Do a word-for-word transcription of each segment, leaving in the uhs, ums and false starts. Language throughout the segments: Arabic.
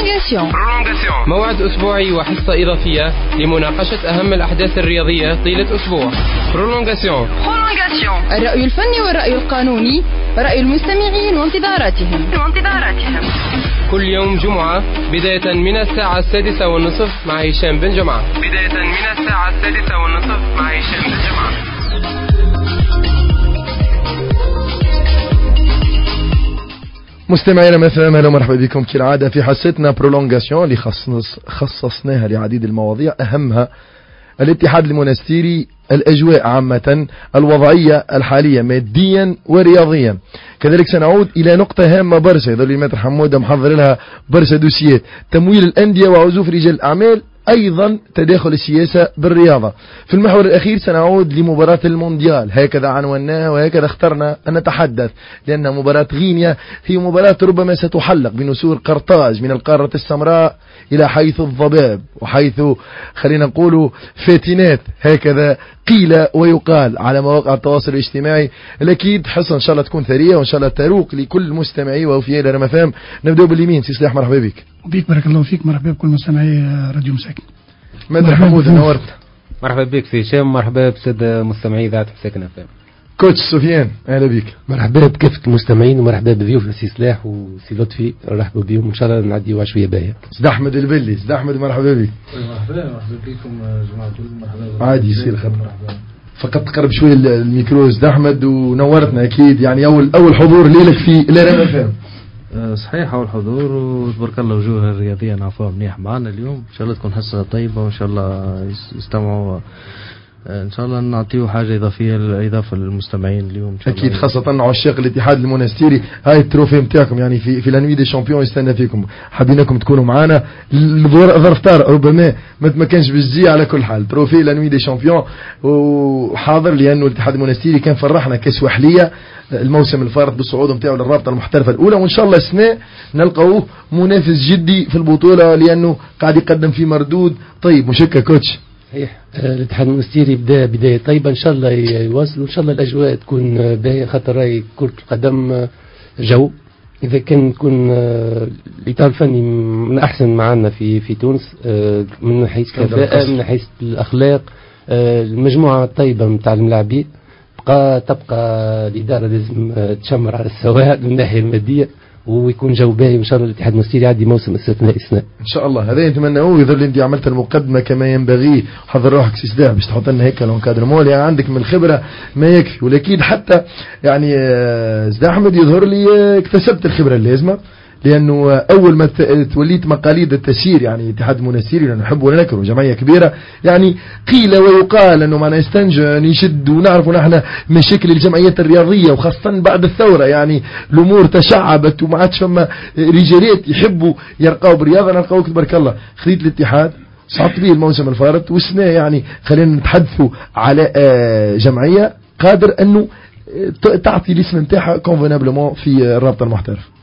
برولونغاسيون. موعد أسبوعي وحصة إضافية لمناقشة أهم الأحداث الرياضية طيلة أسبوع. برولونغاسيون. الرأي الفني والرأي القانوني، رأي المستمعين وانتظاراتهم. كل يوم جمعة بداية من الساعة السادسة والنصف مع هشام بن جمعة. بداية من الساعة السادسة والنصف مع هشام بن جمعة. مستمعينا مثلا اهلا ومرحبا بكم كالعاده في حصتنا برولونغاسيون اللي خصص خصصناها لعديد المواضيع، اهمها الاتحاد المونستيري، الاجواء عامه، الوضعيه الحاليه ماديا ورياضيا. كذلك سنعود الى نقطه هامه برشا يظل المتر حموده محضر لها برشا دوسيات، تمويل الانديه وعزوف رجال الاعمال، أيضا تداخل السياسة بالرياضة. في المحور الأخير سنعود لمباراة المونديال، هكذا عنوناها وهكذا اخترنا أن نتحدث، لأن مباراة غينيا هي مباراة ربما ستحلق بنسور قرطاج من القارة السمراء إلى حيث الضباب وحيث خلينا نقول فاتنات، هكذا قيل ويقال على مواقع التواصل الاجتماعي. الأكيد حصة إن شاء الله تكون ثرية وإن شاء الله تروق لكل مستمعي ووفياء لرمفام. نبدأ باليمين، سي صلاح مرحبا بك. بيك بارك الله فيك، مرحبا بكل مستمعي راديو مساكن. مدر حمود نورت. مرحبا بك سي هشام، مرحبا بسادة مستمعي إذاعة مساكن أف ام. كوتش سفيان اهلا بك. مرحبا بكافة المستمعين ومرحبا بضيوف سي صلاح وسي لطفي، مرحبا بهم ان شاء الله نعديوا شويه باهيه. سيد احمد البلي، سيد احمد مرحبا بك. مرحبا مرحبا بكم جماعه، مرحبا. عادي يصير خير. فقط تقرب شويه الميكرو سيد احمد ونورتنا اكيد، يعني اول اول حضور ليلك في الارام اف ام. صحيح اول حضور وتبارك الله وجوه الرياضيه نعرفوها منيح معنا اليوم، ان شاء الله تكون حصه طيبه وان شاء الله يستمعوا، ان شاء الله نعطيه حاجه اضافيه اضافه للمستمعين اليوم إن شاء اكيد، الله. خاصه عشاق الاتحاد المونستيري، هاي التروفي نتاعكم يعني في في لانوي دي شامبيون يستنى فيكم، حابينكم تكونوا معنا. ظرف طارئ ربما ما كانش بالجي، على كل حال تروفي لانوي دي شامبيون وحاضر، لانه الاتحاد المونستيري كان فرحنا كاس وحليه الموسم الفارط بالصعود نتاعو للرابطه المحترفه الاولى، وان شاء الله السنه نلقاوه منافس جدي في البطوله لانه قاعد يقدم في مردود طيب. مشكا كوتش. صحيح، الاتحاد المونستيري بدا بدايه طيبه، ان شاء الله يواصل وان شاء الله الاجواء تكون باهيه، خاطر راي كره القدم جو، اذا كان يكون الاطار الفني من احسن معنا في في تونس من حيث كفاءه، من حيث الاخلاق، المجموعه الطيبه نتاع الملاعبين، تبقى تبقى الاداره لازم تشمر على السواء من الناحيه الماديه ويكون جو باهي، وان شاء الله الاتحاد المونستيري يعدي موسم استثنائي السنه ان شاء الله. هذا نتمناه، يظل انت عملت المقدمه كما ينبغي، حضر روحك سي سلاح باش تحط لنا هيك لونكادرمون، يعني عندك من الخبره ما يكفي، ولكن حتى يعني سيد احمد يظهر لي اكتسبت الخبره اللازمه، لانه اول ما توليت مقاليد التسيير يعني اتحاد المونستيري، لانه نحب ونذكر جمعيه كبيره، يعني قيل ويقال انه معنا يستنجن يشد، ونعرفوا نحن مشاكل الجمعيات الرياضيه وخاصه بعد الثوره، يعني الامور تشعبت وما عادش فما رجالات يحبوا يرقاو بالرياضه. نلقاوك تبارك الله خذيت الاتحاد، صعدت به الموسم الفارط، والسنه يعني خلينا نتحدثوا على جمعيه قادر انه تعطي الاسم نتاعها كونفينابلمون في الرابطه المحترفه.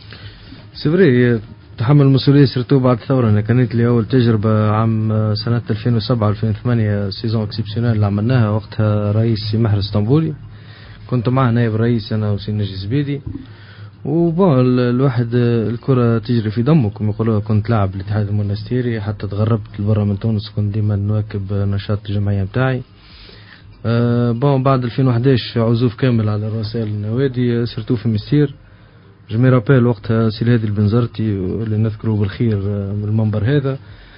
سيفري تحمل المسؤولية سيرتو بعد الثورة. أنا كانت لي أول تجربة عام سنة ألفين وسبعة ألفين وثمانية سيزون اكسبسيونيل اللي عملناها، وقتها رئيس محر اسطنبولي، كنت معه نائب رئيس أنا وسي نجي زبيدي، وبون الواحد الكرة تجري في دمه كما يقولوا. كنت لاعب الاتحاد المونستيري حتى تغربت لبرا من تونس، كنت ديما نواكب نشاط الجمعية متاعي. أه بون بعد ألفين وأحد عشر عزوف كامل على رؤساء النوادي سيرتو في مستير. جمي رابيل وقتها سي الهادي البنزرتي اللي نذكره بالخير من المنبر هذا،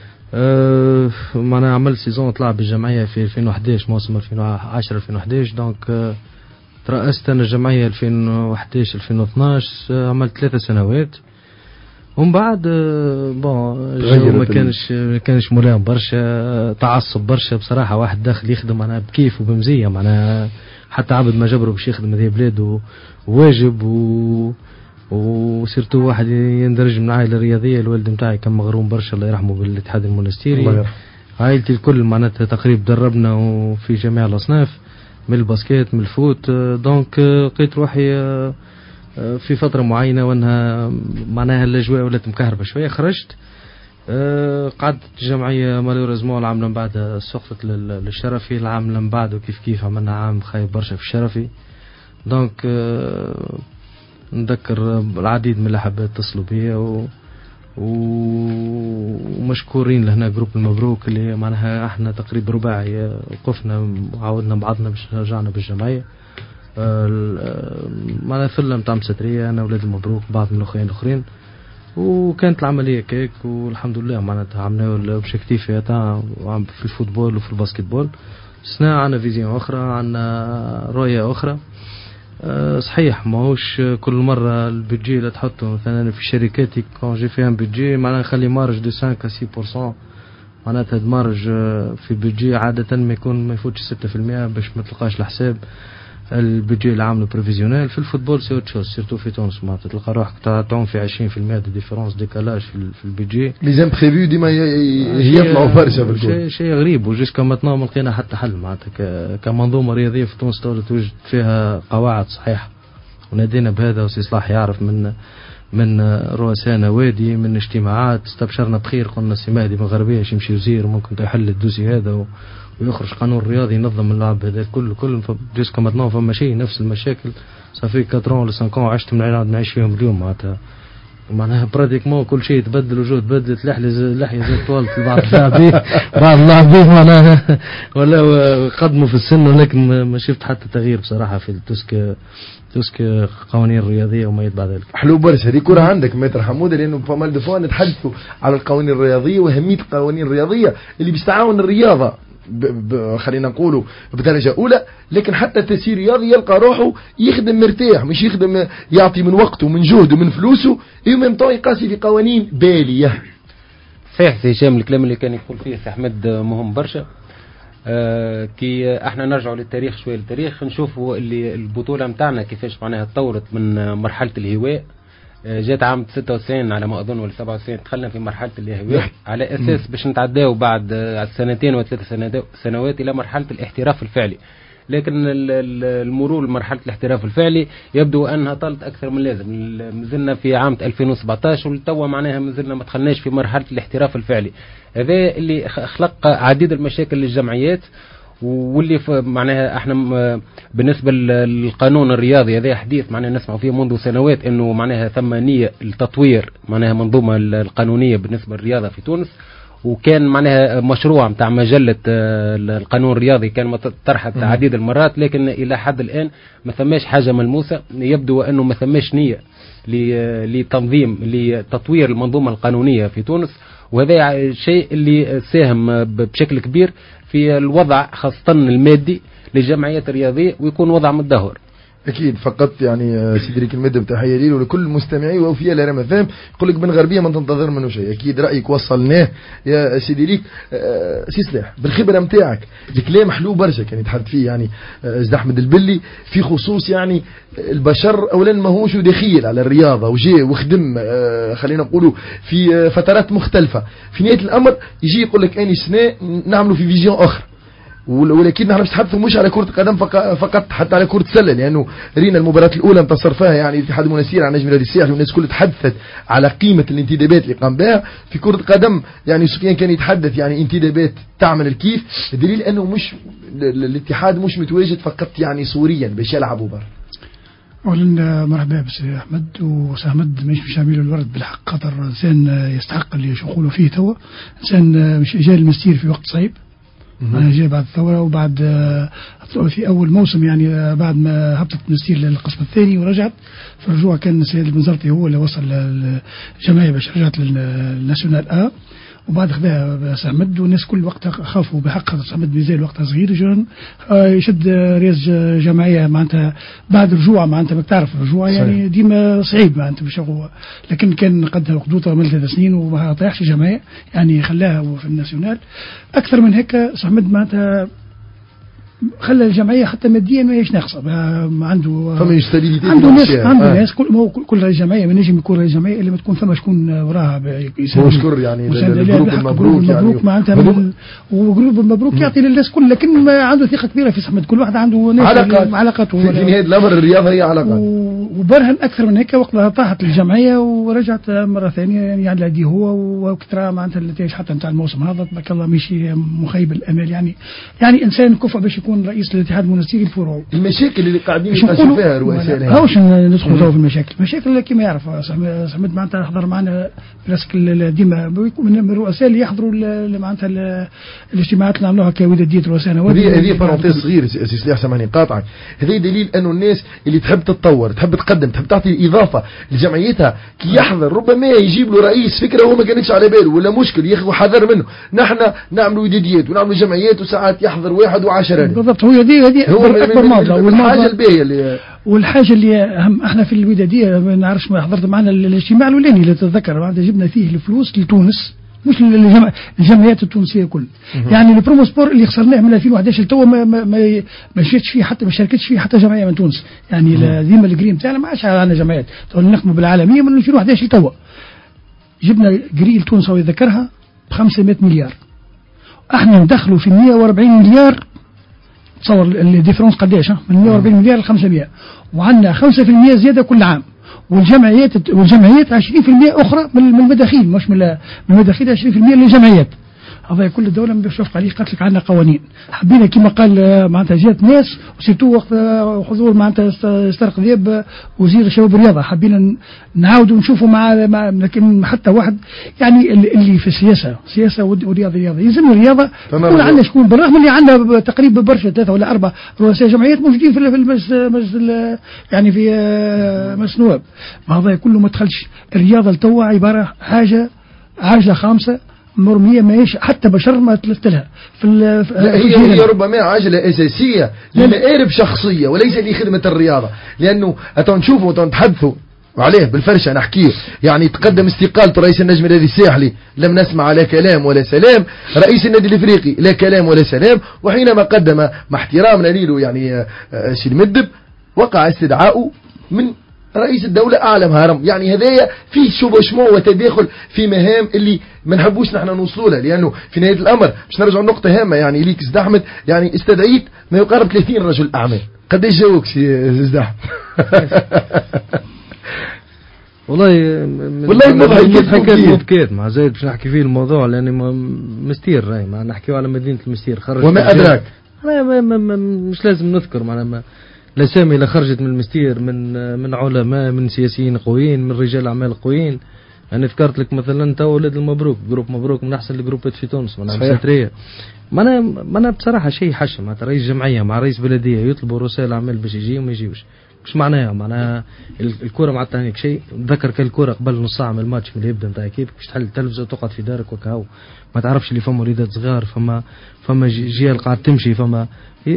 أه معنا عمل سيزون طلع بالجمعية في ألفين وأحد عشر، موسم ألفين وعشرة ألفين وأحد عشر، دونك أه ترأست أنا الجمعية ألفين وأحد عشر ألفين واثناش، أه عملت ثلاثة سنوات. ومن بعد أه بون الجو ما كانش ما كانش ملائم برشا، تعصب برشا بصراحة، واحد داخل يخدم معناها بكيف وبمزية، معناها حتى عبد ما جبره باش يخدم هذه بلاده واجب، و وسيرتو واحد يندرج من عائلة رياضية. الوالد متاعي كان مغروم برشا الله يرحمه بالاتحاد المونستيري، عائلتي الكل معناتها تقريبا دربنا وفي جميع الأصناف، من الباسكيت من الفوت. دونك لقيت روحي في فترة معينة وانها معناها الأجواء ولات مكهربة شوية، خرجت قعدت الجمعية مالوريزمون. العام من بعد سقطت للشرفي، العام من بعد كيف كيف عملنا عام خايب برشا في الشرفي. دونك نذكر العديد من الأحباء اتصلوا بي ومشكورين لهنا جروب المبروك اللي معناها احنا تقريبا رباعي وقفنا وعاودنا بعضنا باش رجعنا بالجمعيه. معناها ثله نتاع مساتريه انا ولاد المبروك بعض من الاخوين الاخرين، وكانت العمليه كيك والحمد لله معناتها عملنا الاوبجيكتيف تاع في الفوتبول وفي الباسكتبول. سنا عندنا فيزيون اخرى، عندنا رؤيه اخرى. أه صحيح ماهوش كل مرة البيدجي اللي تحطه مثلا في شركاتي كون جي في ان بيدجي معناها نخلي مارج دو خمسة à ستة بالمئة، معناتها مارج في البيدجي عادة ما يكون ما يفوتش ستة في المئة باش ما تلقاش الحساب البيدجي اللي عامله بروفيزيونيل. في الفوتبول سي اوت شوز سيرتو في تونس معناتها تلقى روحك تعوم في عشرين في المئة دي ديفيرونس ديكالاج في البيدجي. لي زامبريفو ديما يطلعوا برشا بالكل. شيء شيء غريب وجوسكا ماتنو ما لقينا حتى حل معناتها كمنظومه رياضيه في تونس توجد فيها قواعد صحيحه، ونادينا بهذا وسي صلاح يعرف من من رؤساء نوادي من اجتماعات استبشرنا بخير. قلنا سي مهدي من غربيه يمشي وزير ممكن يحل الدوسي هذا و ويخرج قانون رياضي ينظم اللعب هذا كل كل جوسكا ماتنو فما شيء نفس المشاكل صافي أربعة ولا خمسة عشت من العراق نعيش فيهم اليوم معناتها معناها براتيكمون كل شيء تبدل وجود بدلت لحية لحية زي طولت بعض اللاعبين بعض اللاعبين معناها ولا قدموا في السن، ولكن ما شفت حتى تغيير بصراحة في التوسك توسك قوانين رياضية وما يتبع ذلك. حلو برشا هذه كرة عندك متر حمودة، لأنه فمال دفوع نتحدثوا على القوانين الرياضية وأهمية القوانين الرياضية اللي بيستعاون الرياضة ب... ب... خلينا نقولوا بدرجة أولى، لكن حتى تسيير رياضي يلقى روحه يخدم مرتاح، مش يخدم يعطي من وقته ومن جهده ومن فلوسه يوم يقاسي في قوانين بالية. صحيح سي هشام الكلام اللي كان يقول فيه سي أحمد مهم برشا. آه كي احنا نرجعوا للتاريخ شويه للتاريخ نشوفوا اللي البطوله نتاعنا كيفاش معناها تطورت من مرحله الهواء. آه جات عام ستة وتسعين على ما اظن ولا سبعة وتسعين دخلنا في مرحله الهواء على اساس باش نتعداو بعد آه سنتين وثلاث سنوات الى مرحله الاحتراف الفعلي. لكن المرور لمرحله الاحتراف الفعلي يبدو انها طالت اكثر من لازم. مازلنا في عام ألفين وسبعطاش ولتوا معناها مازلنا ما دخلناش في مرحله الاحتراف الفعلي. هذا اللي خلق عديد المشاكل للجمعيات، واللي معناها احنا بالنسبه للقانون الرياضي هذا حديث معناها نسمع فيه منذ سنوات انه معناها ثم نيه لتطوير معناها منظومه القانونيه بالنسبه للرياضه في تونس، وكان معناها مشروع متاع مجلة القانون الرياضي كان طرحت عديد المرات، لكن إلى حد الآن ما ثماش حاجة ملموسة. يبدو أنه ما ثماش نية لتنظيم لتطوير المنظومة القانونية في تونس، وهذا الشيء اللي ساهم بشكل كبير في الوضع خاصة المادي للجمعيات الرياضية ويكون وضع متدهور. أكيد فقط يعني سيدريك المادة بتحية لي ولكل المستمعين وفيها لرمى فهم يقول لك بن غربية ما تنتظر منه شيء. أكيد رأيك وصلناه يا سيدريك. سي سلاح بالخبرة متاعك الكلام حلو برشا كان يتحدث فيه يعني زد أحمد البلي في خصوص يعني البشر أولا ما هوش دخيل على الرياضة وجي وخدم خلينا نقولوا في فترات مختلفة، في نهاية الأمر يجي يقول لك أني سنة نعملوا في فيزيون أخرى، ولكن نحن نتحدث مش على كرة قدم فقط حتى على كرة سلة، لأنه رينا المباراة الأولى انتصر فيها يعني الاتحاد المنستيري على نجم نادي الساحل والناس كلها تحدثت على قيمة الانتدابات اللي قام بها في كرة قدم. يعني سفيان كان يتحدث يعني انتدابات تعمل الكيف، دليل أنه مش الاتحاد مش متواجد فقط يعني صوريا باش يلعبوا برا. أولا مرحبا بسي أحمد وسي أحمد مش مش عميل الورد بالحق، خاطر إنسان يستحق اللي يقولوا فيه توا، إنسان مش جاي المستير في وقت صعيب. أنا جاي بعد الثورة وبعد في أول موسم يعني بعد ما هبطت مستير للقسم الثاني ورجعت في الرجوع كان السيد المنزرتي هو اللي وصل للجمعية باش رجعت للناسيونال أ، وبعد خذاها سعمد والناس كل وقتها خافوا بحق سعمد ميزان وقتها صغير جون يشد رئيس جمعية معناتها بعد رجوع معناتها ما تعرف الرجوع يعني ديما صعيب معناتها باش هو، لكن كان قدها خدوطها من ثلاث سنين وما طيحش الجمعية يعني خلاها في الناسيونال. أكثر من هيك سعمد معناتها خلى الجمعية حتى ماديا ما هيش ناقصة، عنده عنده ناس عنده ناس كل ما كل رئيس جمعية ما نجم يكون رئيس جمعية إلا ما تكون ثم شكون وراها مشكور يعني الجروب المبروك يعني معناتها وجروب المبروك يعطي للناس كل، لكن ما عنده ثقة كبيرة في سحمد، كل واحد عنده ناس علاقات علاقات في نهاية الأمر الرياضة هي علاقات وبرهن أكثر من هيك وقتها طاحت الجمعية ورجعت مرة ثانية يعني على دي هو وكترا معناتها النتائج حتى نتاع الموسم هذا تبارك الله ماشي مخيب الأمال يعني يعني إنسان كفء باش يكون رئيس الاتحاد المونستيري الفروع. المشاكل اللي قاعدين يناقشوا فيها رؤساء الهيئة هاوش ندخلوا في المشاكل مشاكل كما يعرف سمعت معناتها حضر معنا براسك ديما من الرؤساء اللي يحضروا معناتها الاجتماعات اللي عملوها كودادية رؤساء هذه هذه بارونتيز صغير سي سلاح سامحني قاطعك. هذا دليل انه الناس اللي تحب تتطور تحب تقدم تحب تعطي اضافه لجمعيتها كي يحضر ربما يجيب له رئيس فكره هو ما كانتش على باله ولا مشكل ياخذ حذر منه. نحن نعملوا وديديات ونعملوا جمعيات وساعات يحضر واحد وعشرة بالضبط. هو هذه هذه اكبر معضله والحاجه الباهيه اللي والحاجه اللي اهم احنا في الوداديه ما نعرفش ما حضرت معنا الاجتماع الاولاني اللي تتذكر بعد جبنا فيه الفلوس لتونس مش للجمع... الجمعيات التونسيه كل يعني البرومو سبور اللي خسرناه من ألفين وأحد عشر لتوا ما ما ما مشيتش فيه حتى ما شاركتش فيه حتى جمعيه من تونس يعني ديما الجريم تاعنا ما عادش عندنا جمعيات نخدموا بالعالميه من ألفين وأحد عشر لتوا جبنا جري لتونس ويذكرها ب خمسمائة مليار احنا ندخلوا في مئة وأربعين مليار تصور الديفرنس قداش من مئة وأربعين مليار ل خمسمائة وعندنا خمسة بالمئة زياده كل عام والجمعيات والجمعيات عشرين بالمئة اخرى من المداخيل مش من المداخيل عشرين بالمئة للجمعيات. هذا كل الدوله بشوف عليه قالت لك عندنا قوانين حبينا كما قال معناتها جات ناس وسيتو وقت حضور معناتها استرق ذيب وزير الشباب والرياضه حبينا نعاودوا نشوفوا مع لكن حتى واحد يعني اللي في السياسه سياسه ورياضه رياضه يلزم الرياضه يكون عندنا شكون بالرغم اللي عندنا تقريبا برشا ثلاثه ولا اربع رؤساء جمعيات موجودين في المجلس يعني في مجلس النواب. هذا كله ما دخلش الرياضه لتوا عباره حاجه عاجله خامسه مرمية ما يش حتى بشر ما تلت لها في لا هي هي ربما عجلة أساسية لمآرب شخصية وليس لخدمة الرياضة لأنه أتون نشوفوا أتون نتحدثوا عليه بالفرشة نحكيه يعني تقدم استقالته رئيس النجم الذي الساحلي لم نسمع لا كلام ولا سلام رئيس النادي الإفريقي لا كلام ولا سلام وحينما قدم مع احترامنا له يعني سي المدب وقع استدعاءه من رئيس الدولة أعلم هرم يعني هذايا فيه شبشمو وتداخل في مهام اللي ما نحبوش نحن نوصلوا لها لأنه في نهاية الأمر باش نرجع لنقطة هامة يعني ليك زد أحمد يعني استدعيت ما يقارب ثلاثين رجل أعمال قديش جاوك سي زد أحمد والله والله مضحكات مبكات مع زايد باش نحكي فيه الموضوع لأني مستير راهي ما نحكيو على مدينة المستير خرج وما أدراك ما ما ما مش لازم نذكر معنا الأسامي اللي خرجت من المستير من من علماء من سياسيين قويين من رجال أعمال قويين. أنا ذكرت لك مثلا تو ولاد المبروك جروب مبروك من أحسن الجروبات في تونس من الساترية ما أنا ما أنا بصراحة شيء حشم مع رئيس جمعية مع رئيس بلدية يطلبوا رؤساء الأعمال باش يجي وما يجيوش مش معناها معناها الكرة مع التهنيك شيء ذكر كالكرة قبل نص ساعة من الماتش اللي يبدأ نتاع كيف باش تحل التلفزة وتقعد في دارك وكهو ما تعرفش اللي فما وليدات صغار فما فما جيل قاعد تمشي فما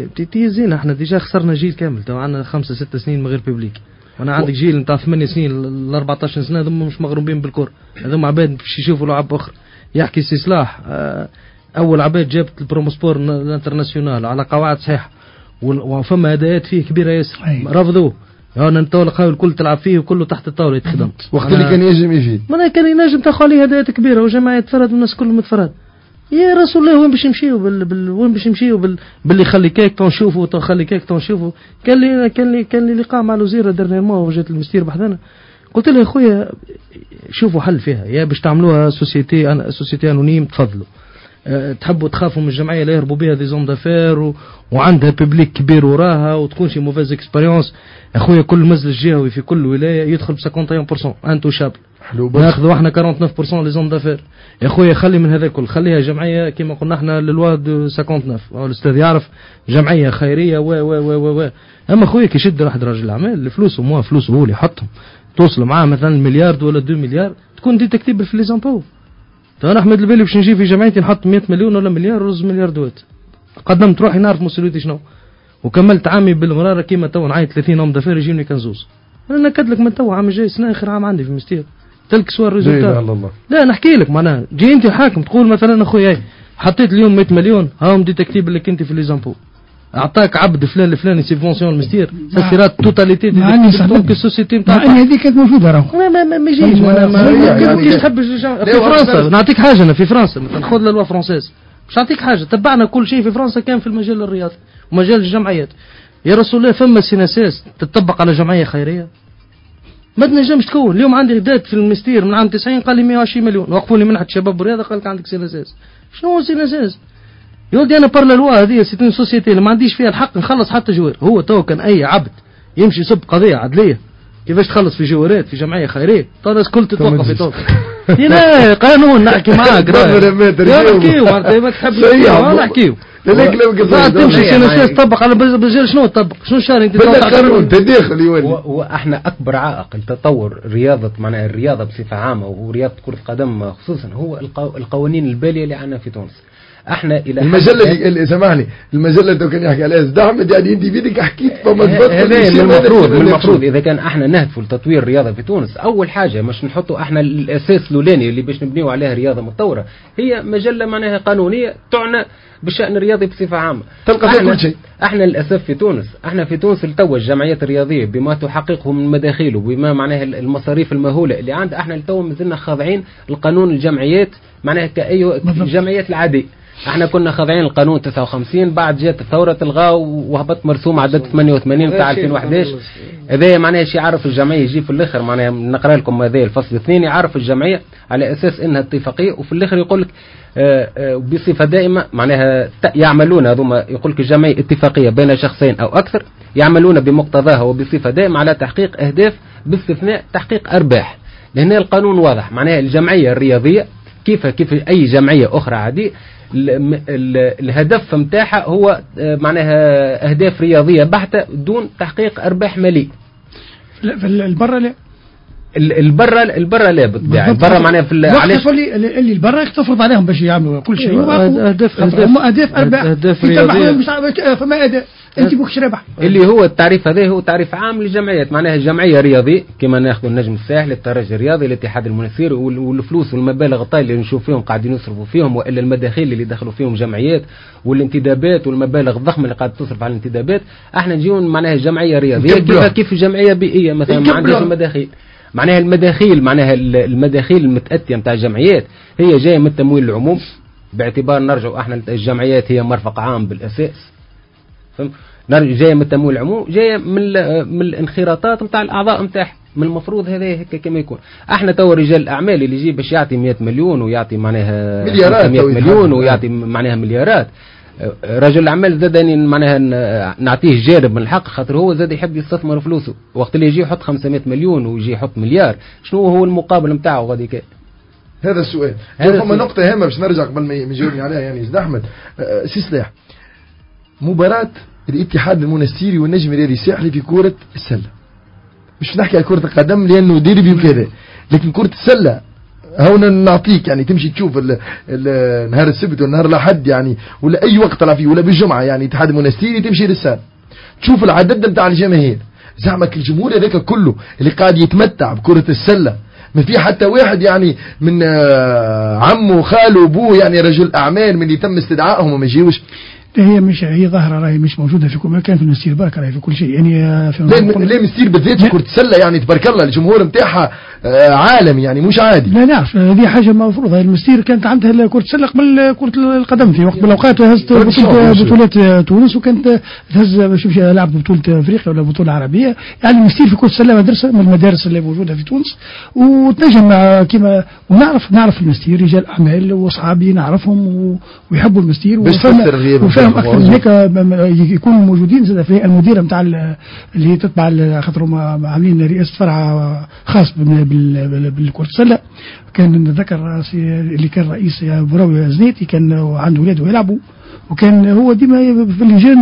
تي زين احنا ديجا خسرنا جيل كامل تو عندنا خمسة ستة سنين من غير بيبليك وانا عندك جيل نتاع ثمانية سنين ل أربعطاش سنة هذوما مش مغرومين بالكرة هذوما عباد باش يشوفوا لعب اخر. يحكي سي صلاح اول عباد جابت البروموسبور الانترناسيونال على قواعد صحيحة وفما اداءات فيه كبيرة ياسر رفضوه انا نتولى قاول الكل تلعب فيه وكله تحت الطاوله يتخدم وقت اللي كان ينجم يفيد ما كان ينجم تاخذ عليه هدايات كبيره وجماعه تفرد والناس كلهم متفرد يا رسول الله وين باش نمشيو بال... بال... وين باش نمشيو بال... باللي خلي كيك تنشوفوا تخلي كيك تنشوفوا كان لي كان لي كان لي لقاء مع الوزيره درنيمون وجات المستير بحذنا قلت له يا خويا شوفوا حل فيها يا باش تعملوها سوسيتي أنا... سوسيتي انونيم تفضلوا أه تحبوا تخافوا من الجمعيه لا يهربوا بها دي زون دافير و... وعندها ببليك كبير وراها وتكون شي موفيز اكسبيريونس يا خويا كل مجلس جهوي في كل ولايه يدخل ب واحد وخمسين بالمئة انتو شاب ناخذوا احنا أربعة وتسعين بالمئة لي زون دافير يا خويا خلي من هذا الكل خليها جمعيه كما قلنا احنا للواد تسعة وتسعين او الاستاذ يعرف جمعيه خيريه و و و و اما خويا كي يشد واحد راجل اعمال فلوسه مو فلوسه هو اللي يحطهم توصل معاه مثلا مليار ولا اثنين مليار تكون دي تكتيب في لي زامبو. انا احمد البالي باش نجي في جمعيتي نحط مئة مليون ولا مليار رز مليار دوات قدمت روحي نعرف مسؤوليتي شنو وكملت عامي بالمراره كيما تو نعيط ثلاثين عام دافير يجيني كنزوز انا نكد لك من تو عام جاي سنه اخر عام عندي في المستير تلك سوى الريزولتا لا نحكي لك معناها جي انت حاكم تقول مثلا اخويا حطيت اليوم مئة مليون هاهم دي تكتيب اللي كنت في لي زامبو اعطاك عبد فلان الفلاني سيفونسيون المستير سيرات توتاليتي دي دونك السوسيتي نتاع هذه كانت موجوده راهو ما ما ما يجيش ما كيف تحب في فرنسا نعطيك حاجه انا في فرنسا ناخذ للوا فرونسيز مش نعطيك حاجه تبعنا كل شيء في فرنسا كان في المجال الرياضي ومجال الجمعيات يا رسول الله فما سيناسيس تطبق على جمعيه خيريه ما تنجمش تكون اليوم عندي غدات في المستير من عام تسعين قال لي مئة وعشرين مليون وقفوا لي منحه شباب الرياضه قال لك عندك سيناسيس شنو هو سيناسيس يا ولدي انا بار لا لوا هذه سيت اون سوسيتي اللي ما عنديش فيها الحق نخلص حتى جوار. هو تو كان اي عبد يمشي يسب قضيه عدليه كيفاش تخلص في جوارات في جمعيه خيريه تو الناس كل تتوقف في تو. لا قانون نحكي معاك نحكيو ما تحب نحكيو لا تمشي سياسة تطبق على بجير شنو تطبق شنو شاري انت تداخل يولي. واحنا اكبر عائق لتطور رياضه معناها الرياضه بصفه عامه ورياضه كره القدم خصوصا هو القوانين الباليه اللي عندنا في تونس. احنا الى المجله اللي سامحني المجله اللي كان يحكي عليها زد احمد يعني انت بيدك حكيت فما هذا المفروض من المفروض اذا كان احنا نهدفوا لتطوير الرياضه في تونس اول حاجه مش نحطوا احنا الاساس الاولاني اللي باش نبنيو عليها رياضه متطوره هي مجله معناها قانونيه تعنى بالشأن الرياضي بصفة عامة. تلقى فيها كل شيء. احنا للأسف في تونس احنا في تونس التو الجمعيات الرياضية بما تحققه من مداخيل وبما معناها المصاريف المهولة اللي عند احنا التو مازلنا خاضعين القانون الجمعيات معناها كأي الجمعيات العادية. احنا كنا خاضعين القانون تسعة وخمسين بعد جات الثورة تلغاو وهبط مرسوم عدد ثمانية وثمانين بتاع ألفين وأحد عشر. هذا معناها شيء يعرف الجمعية يجي في الاخر معناها نقرا لكم هذا الفصل اثنين يعرف الجمعية على اساس انها اتفاقية وفي الاخر يقول لك بصفة دائمة معناها يعملون هذوما يقول لك الجمعية اتفاقية بين شخصين أو أكثر يعملون بمقتضاها وبصفة دائمة على تحقيق أهداف باستثناء تحقيق أرباح. لأن القانون واضح معناها الجمعية الرياضية كيف كيف أي جمعية أخرى عادية الهدف متاعها هو معناها أهداف رياضية بحتة دون تحقيق أرباح مالية. لا في البرة لا البرة البرة لا بالطبيعة البرة معناها في علاش اللي اللي البرة تفرض عليهم باش يعملوا كل شيء أهداف هم أهداف أرباح أهداف رياضية فما أداء أنت بوكش ربح اللي هو التعريف هذا هو تعريف عام للجمعيات معناها الجمعية رياضية كما ناخذ النجم الساحلي الترجي الرياضي الاتحاد المنستيري والفلوس والمبالغ الطائلة اللي نشوف فيهم قاعدين يصرفوا فيهم وإلا المداخيل اللي دخلوا فيهم جمعيات والانتدابات والمبالغ الضخمة اللي قاعدة تصرف على الانتدابات احنا نجيون معناها جمعية رياضية كيف كيف جمعية بيئية مثلا ما عندهاش المداخيل معناها المداخيل معناها المداخيل المتأتية متاع الجمعيات هي جاية من التمويل العموم باعتبار نرجع احنا الجمعيات هي مرفق عام بالأساس فهم جاية من التمويل العموم جاية من من الانخراطات متاع الأعضاء متاعها من المفروض هذا هيك كما يكون احنا تو رجال الأعمال اللي يجي باش يعطي مئة مليون ويعطي معناها مليارات مئة مليون ويعطي معناها مليارات رجل الأعمال زاد معناها نعطيه جانب من الحق خاطر هو زاد يحب يستثمر فلوسه وقت اللي يجي يحط خمسمائة مليون ويجي يحط مليار شنو هو المقابل نتاعو غادي كي هذا السؤال هذا فما نقطة هامة باش نرجع قبل ما يجاوبني عليها يعني زيد أحمد أه سي سلاح مباراة الاتحاد المنستيري والنجم الرياضي الساحلي في كرة السلة مش نحكي على كرة القدم لأنه ديربي وكذا لكن كرة السلة هنا نعطيك يعني تمشي تشوف ال ال نهار السبت والنهار الأحد يعني ولا أي وقت طلع فيه ولا بالجمعة يعني اتحاد المنستيري تمشي للسال تشوف العدد بتاع الجماهير زعمك الجمهور هذاك كله اللي قاعد يتمتع بكرة السلة ما في حتى واحد يعني من عمه خاله وابوه يعني رجل أعمال من اللي تم استدعائهم وما يجيوش هي مش هي ظاهرة راهي مش موجودة في كل مكان في المستير برك راهي في كل شيء يعني في ليه ليه مستير بالذات في كرة السلة يعني تبارك الله الجمهور نتاعها عالمي يعني مش عادي لا نعرف هذه حاجة مفروضة المستير كانت عندها كرة السلة قبل كرة القدم في وقت من الأوقات هزت بطولات تونس وكانت تهز شوف لعبت بطولة أفريقيا ولا بطولة عربية يعني المستير في كرة السلة مدرسة من المدارس اللي موجودة في تونس وتنجم كما ونعرف نعرف المستير رجال أعمال وأصحابي نعرفهم ويحبوا المستير وفهم أكثر من هيك يكونوا موجودين زاد في المديرة نتاع اللي تتبع خاطرهم عاملين رئاسة فرع خاص بالكرة السلة كان نتذكر اللي كان رئيس براوي زنيتي كان عنده ولاده يلعبوا وكان هو ديما في اللجان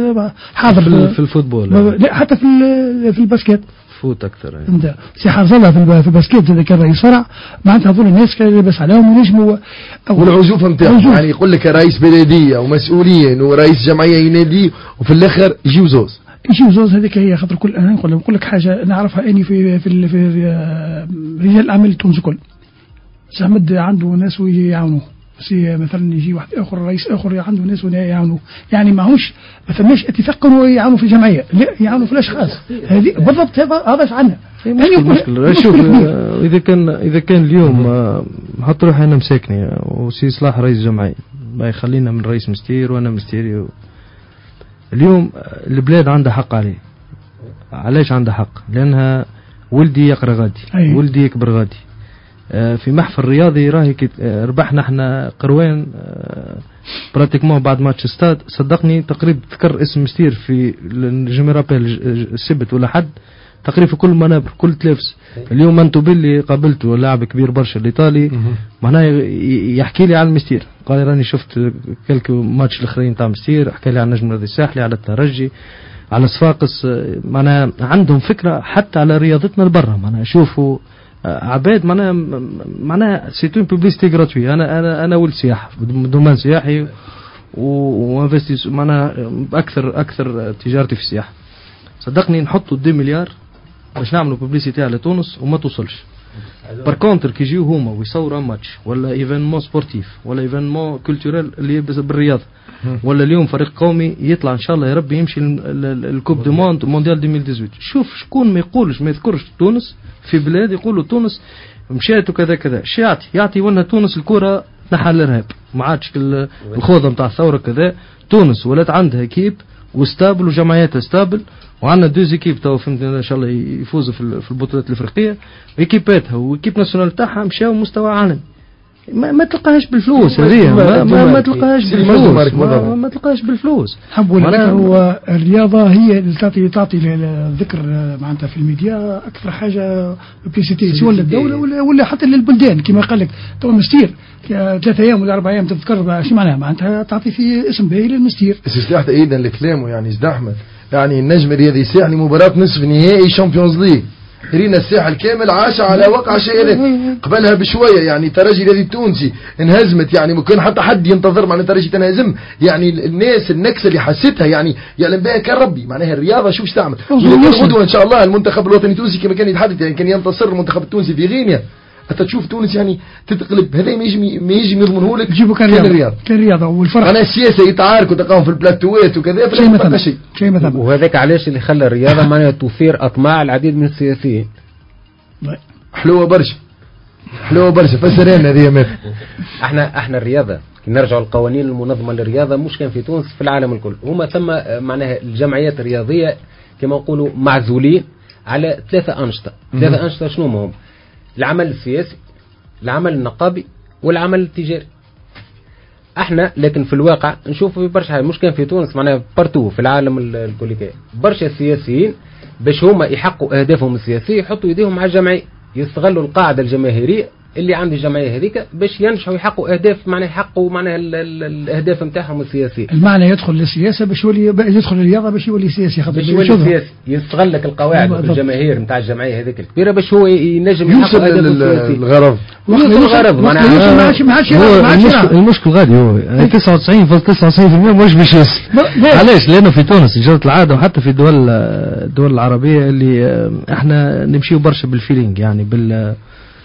حاضر في الفوتبول لا حتى في في الباسكت فوت اكثر يعني سي حافظها في الباسكت زاد كان رئيس فرع معناتها هذول الناس كانوا يلبس عليهم ونجموا والعزوف نتاعهم يعني يقول لك رئيس بلديه ومسؤولين ورئيس جمعيه ينادي وفي الاخر يجيو زوز يجيو زوز هذيك هي خاطر كل انا نقول نقول لك حاجه نعرفها اني في في, في رجال الاعمال تونس الكل سامد عنده ناس ويعاونوه سي مثلا يجي واحد اخر رئيس اخر عنده ناس ويعاونوه يعني ماهوش ما فماش اتفاق انه يعاونوا في الجمعيه لا يعاونوا في الاشخاص هذه بالضبط هذا هذا عنا مشكلة شوف اذا كان اذا كان اليوم نحط روحي انا مساكني وسي صلاح رئيس جمعيه ما يخلينا من رئيس مستير وانا مستيري اليوم البلاد عندها حق عليه علاش عندها حق لانها ولدي يقرا غادي أيه. ولدي يكبر غادي في محفل رياضي راهي ربحنا احنا قروان براتيكمون بعد ماتش ستاد صدقني تقريبا تذكر اسم مستير في جو رابيل السبت ولا حد تقريبا في كل منابر كل تلفز. اليوم انتو باللي قابلته لاعب كبير برشا الايطالي معناه يحكي لي على المستير، قال لي راني شفت كلكو ماتش الاخرين تاع مستير، حكى لي على النجم الرياضي الساحلي، على الترجي، على صفاقس. معناها عندهم فكره حتى على رياضتنا البرة. معناها شوفوا عباد معناها معناها سيتون بوبليستي غراتوي. انا انا انا ولد سياحه دومان سياحي وانفستيس معناها اكثر اكثر تجارتي في السياحه. صدقني نحطوا اثنين مليار باش نعملوا بوبليسيتي على تونس وما توصلش. بار كونتر كي يجيو هما ويصوروا ماتش ولا ايفينمون سبورتيف ولا ايفينمون كولتوريل اللي بالرياضه ولا اليوم فريق قومي يطلع ان شاء الله يا ربي يمشي الكوب دو موند مونديال ألفين وثمانية عشر. شوف شكون ما يقولش ما يذكرش تونس في بلاد يقولوا تونس مشات وكذا كذا. شي يعطي يعطي وانا تونس الكره نحى الارهاب ما عادش الخوضه نتاع الثوره كذا. تونس ولات عندها كيب وستابل وجمعياتها ستابل وعندنا دوز ايكيب تو فهمت ان شاء الله يفوزوا في البطولات الافريقيه. ايكيباتها وايكيب ناسيونال تاعها مشاو مستوى عالمي. ما, ما تلقاهاش بالفلوس هذه ما, ما, ما تلقاهاش بالفلوس ما, ما تلقاهاش بالفلوس. حب ولا هو الرياضه هي اللي تعطي تعطي الذكر معناتها في الميديا اكثر حاجه بيسيتي سواء للدوله ولا, ولا حتى للبلدان كما قال لك تو مستير ثلاثة ايام ولا اربع ايام تذكر شو معناها معناتها تعطي في اسم باهي للمستير. استفتحت ايضا لكلامه يعني زد احمد يعني النجم الرياضي الساحلي مباراه نصف نهائي شامبيونز ليج رينا الساحل كامل عاش على وقع شيء هذا. قبلها بشويه يعني ترجي الذي التونسي انهزمت يعني ممكن حتى حد ينتظر معناها ترجي تنهزم يعني الناس النكسه اللي حسيتها يعني يعلم بها كان ربي معناها الرياضه شوف ايش تعمل. غدوه ان شاء الله المنتخب الوطني التونسي كما كان يتحدث يعني كان ينتصر المنتخب التونسي في غينيا. انت تشوف تونس يعني تتقلب هذا ما يجي ما يجي يضمنه لك يجيبوا كان الرياضه كان الرياضه والفرق انا السياسه يتعاركوا تلقاهم في البلاتوات وكذا شيء مثلا شيء شيء مثلا. وهذاك علاش اللي خلى الرياضه معناها تثير اطماع العديد من السياسيين. حلوه برشا حلوه برشا فسرنا هذه مات. احنا احنا الرياضه نرجع القوانين المنظمه للرياضه مش كان في تونس في العالم الكل. هما ثم معناها الجمعيات الرياضيه كما نقولوا معزولين على ثلاثه انشطه. ثلاثه انشطه شنو هم؟ العمل السياسي العمل النقابي والعمل التجاري. احنا لكن في الواقع نشوف في برشا مش كان في تونس معناها بارتو في العالم الكل برشا سياسيين باش هما يحققوا اهدافهم السياسيه يحطوا يديهم على الجمعيه يستغلوا القاعده الجماهيريه اللي عند الجمعيه هذيك باش ينجحوا يحققوا اهداف معناها يحققوا معناها الاهداف نتاعهم السياسيه. المعنى يدخل للسياسه باش يولي يدخل الرياضه باش يولي سياسي باش يولي سياسي يستغل لك القواعد الجماهير نتاع الجمعيه هذيك الكبيره باش هو ينجم يحقق اهدافه السياسيه. الغرض الغرض معناها المشكل غادي هو تسعة وتسعين فاصلة تسعة وتسعين بالمئة مش باش يوصل. علاش؟ لانه في تونس جرت العاده وحتى في الدول الدول العربيه اللي احنا نمشيو برشا بالفيلينج يعني بال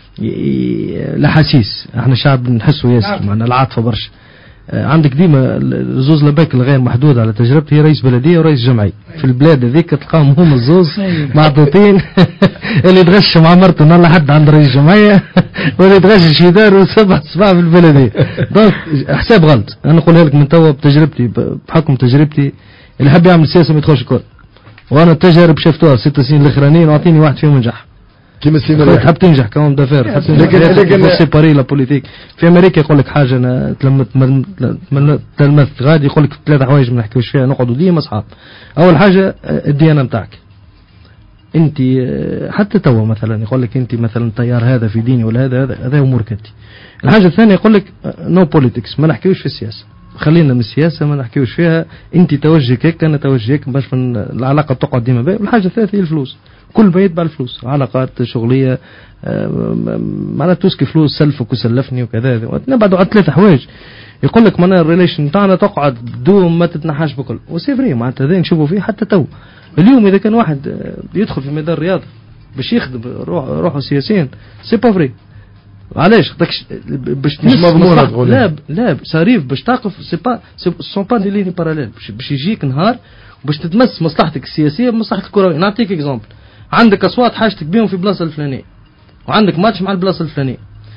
الاحاسيس. احنا شعب نحسه ياسر معنا العاطفه برشا. عندك ديما زوز لباك الغير محدود على تجربتي هي رئيس بلديه ورئيس جمعيه في البلاد هذيك تلقاهم هم الزوز معطوطين اللي يتغش مع مرته نلا حد عند رئيس جمعيه واللي يتغش في داره سبع سبع في البلديه. دونك حساب غلط. انا نقولها لك من توا بتجربتي بحكم تجربتي اللي حب يعمل سياسه ما يدخلش الكل. وانا التجارب شفتوها ست سنين الاخرانيين واعطيني واحد فيهم نجح. كيما السينما تحب تنجح كمان دافير لكن لكن سيباري لا بوليتيك. في امريكا يقول لك حاجه انا تلمت تلمت غادي يقول لك ثلاثه حوايج ما نحكيوش فيها نقعدوا ديما اصحاب. اول حاجه الديانه نتاعك انت حتى توا مثلا يقول لك انت مثلا تيار هذا في ديني ولا هذا هذا هذا امورك انت. الحاجه الثانيه يقول لك نو بوليتكس ما نحكيوش في السياسه خلينا من السياسه ما نحكيوش فيها انت توجهك هيك انا توجهك باش من العلاقه تقعد ديما باهيه. والحاجه الثالثه هي الفلوس كل بيت يتبع الفلوس علاقات شغليه معناتها توسكي فلوس سلفك وسلفني وكذا. نبعدوا على ثلاث حوايج يقول لك معناها الريليشن نتاعنا تقعد دوم ما تتنحاش بكل وسيفري معناتها هذا نشوفوا فيه حتى تو. اليوم اذا كان واحد يدخل في ميدان الرياضه باش يخدم روح روحه سياسيا سي با فري. علاش باش مش مضمون لا لا صريف باش تقف سي با سون با دي ليني باراليل باش يجيك نهار باش تتمس مصلحتك السياسيه بمصلحه الكرويه. نعطيك اكزامبل عندك اصوات حاجتك بهم في بلاصه الفلانيه وعندك ماتش مع البلاصه الفلانيه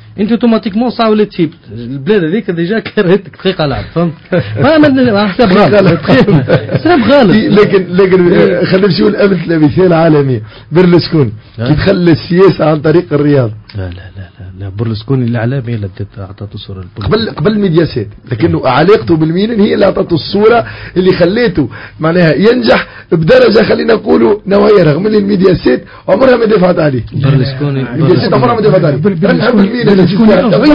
انت اوتوماتيكمون صعب ولا تسيب البلاد هذيك ديجا كرهتك دقيقه لعب فهمت. فانا حساب غلط حساب غلط. لكن لكن خلينا نمشيو الامثله مثال عالمي برلسكوني كي تخلى السياسه عن طريق الرياضه. لا لا لا لا, لا برلسكوني الاعلامي اللي اعطته الصوره قبل قبل الميدياسات، لكنه علاقته بالميلان هي اللي اعطته الصوره اللي خليته معناها ينجح بدرجه خلينا نقولوا نوعيه، رغم ان الميدياسات عمرها ما دفعت عليه. برلسكوني الميدياسات عمرها ما دفعت عليه. برلسكوني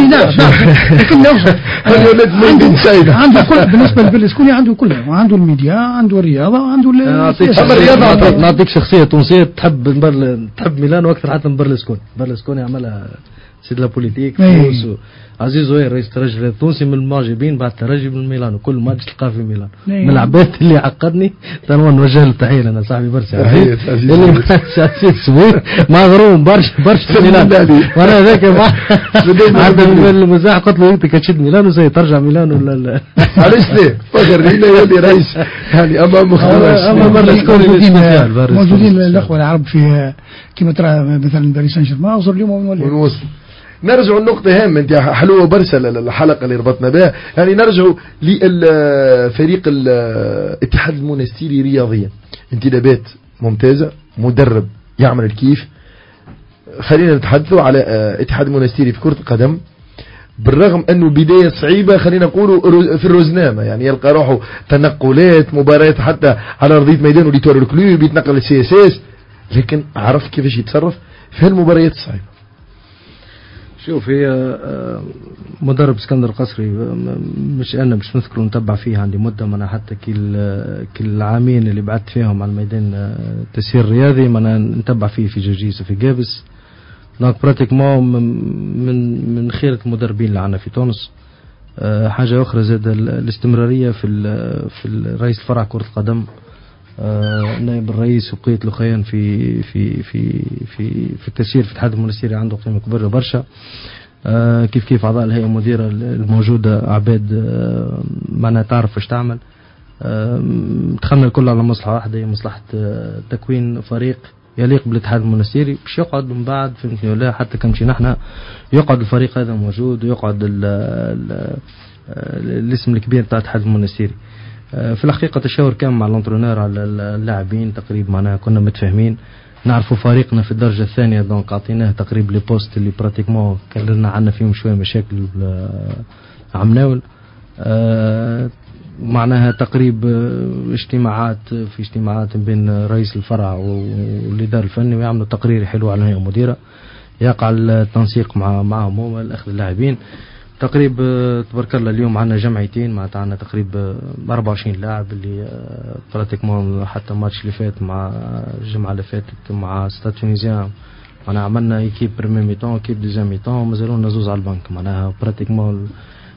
عنده كل بالنسبه لبرلسكوني عنده كله، عنده الميديا، عنده الرياضه، وعنده الرياضه. نعطيك شخصيه تونسيه تحب تحب ميلان اكثر حتى من برلسكوني. برلسكوني عملها سيد لا بوليتيك فلوس. عزيز زهير رئيس الترجي التونسي من المعجبين بعد الترجي من ميلان، وكل ماتش تلقاه في ميلان. من العباد اللي عقدني تنوى نوجه له تحيه انا صاحبي برشا عزيز اللي عزيز سوير مغروم برشا برشا ميلان. وانا ذاك عند المزاح قلت له انت كتشد ميلان وزي ترجع ميلان ولا لا؟ علاش ليه؟ فخر لينا يولي رئيس يعني امام مخرج. اما موجودين موجودين الاخوه العرب في كما ترى مثلا باريس سان جيرمان وصل اليوم ونوصل. نرجع النقطة هامة، انت حلوة برشا الحلقة اللي ربطنا بها، يعني نرجع لفريق الاتحاد المونستيري رياضيا، انتدابات ممتازة، مدرب يعمل الكيف. خلينا نتحدثوا على اتحاد المونستيري في كرة القدم، بالرغم انه بداية صعيبة خلينا نقولوا في الرزنامة، يعني يلقى روحه تنقلات مباريات حتى على ارضية ميدان وليتور الكلوب يتنقل للسي اس اس، لكن عرف كيفاش يتصرف في هالمباريات الصعيبة. شوف هي مدرب اسكندر قصري مش انا مش نذكر نتبع فيه عندي مده، ما انا حتى كل كل العامين اللي بعدت فيهم على الميدان تسيير رياضي ما انا نتبع فيه في جرجيس وفي جابس. دونك براتيكمون من من خيرة المدربين اللي عندنا في تونس. حاجه اخرى زاد الاستمراريه في في رئيس الفرع كره القدم نائب الرئيس وبقية الأخيان في في في في في التسيير في الاتحاد المونستيري عنده قيمة كبيرة برشا. آه كيف كيف أعضاء الهيئة المديرة الموجودة عباد آه معناها تعرف ايش تعمل. آه دخلنا الكل على مصلحة واحدة، هي مصلحة آه تكوين فريق يليق بالاتحاد المونستيري باش يقعد من بعد فهمتني ولا حتى كمشي نحن يقعد الفريق هذا موجود ويقعد ال ال الاسم الكبير تاع الاتحاد المونستيري. في الحقيقة تشاور كان مع الانترونير على اللاعبين تقريبا معناها كنا متفاهمين، نعرفوا فريقنا في الدرجة الثانية دونك عطيناه تقريبا لي بوست اللي براتيكمون كان لنا عندنا فيهم شوية مشاكل عمناول. أه معناها تقريب اجتماعات في اجتماعات بين رئيس الفرع والإدارة الفني ويعملوا تقرير حلو على الهيئة المديرة، يقع التنسيق مع معهم هما الأخذ اللاعبين. تقريب تبارك الله اليوم عندنا جمعيتين معناتها عندنا تقريب أربعة وعشرين لاعب اللي براتيكمون حتى الماتش اللي فات مع الجمعة اللي فاتت مع ستاد تونيزيان معناها عملنا ايكيب بريمي ميتون ايكيب دوزيام ميتون ومازالونا زوز على البنك معناها براتيكمون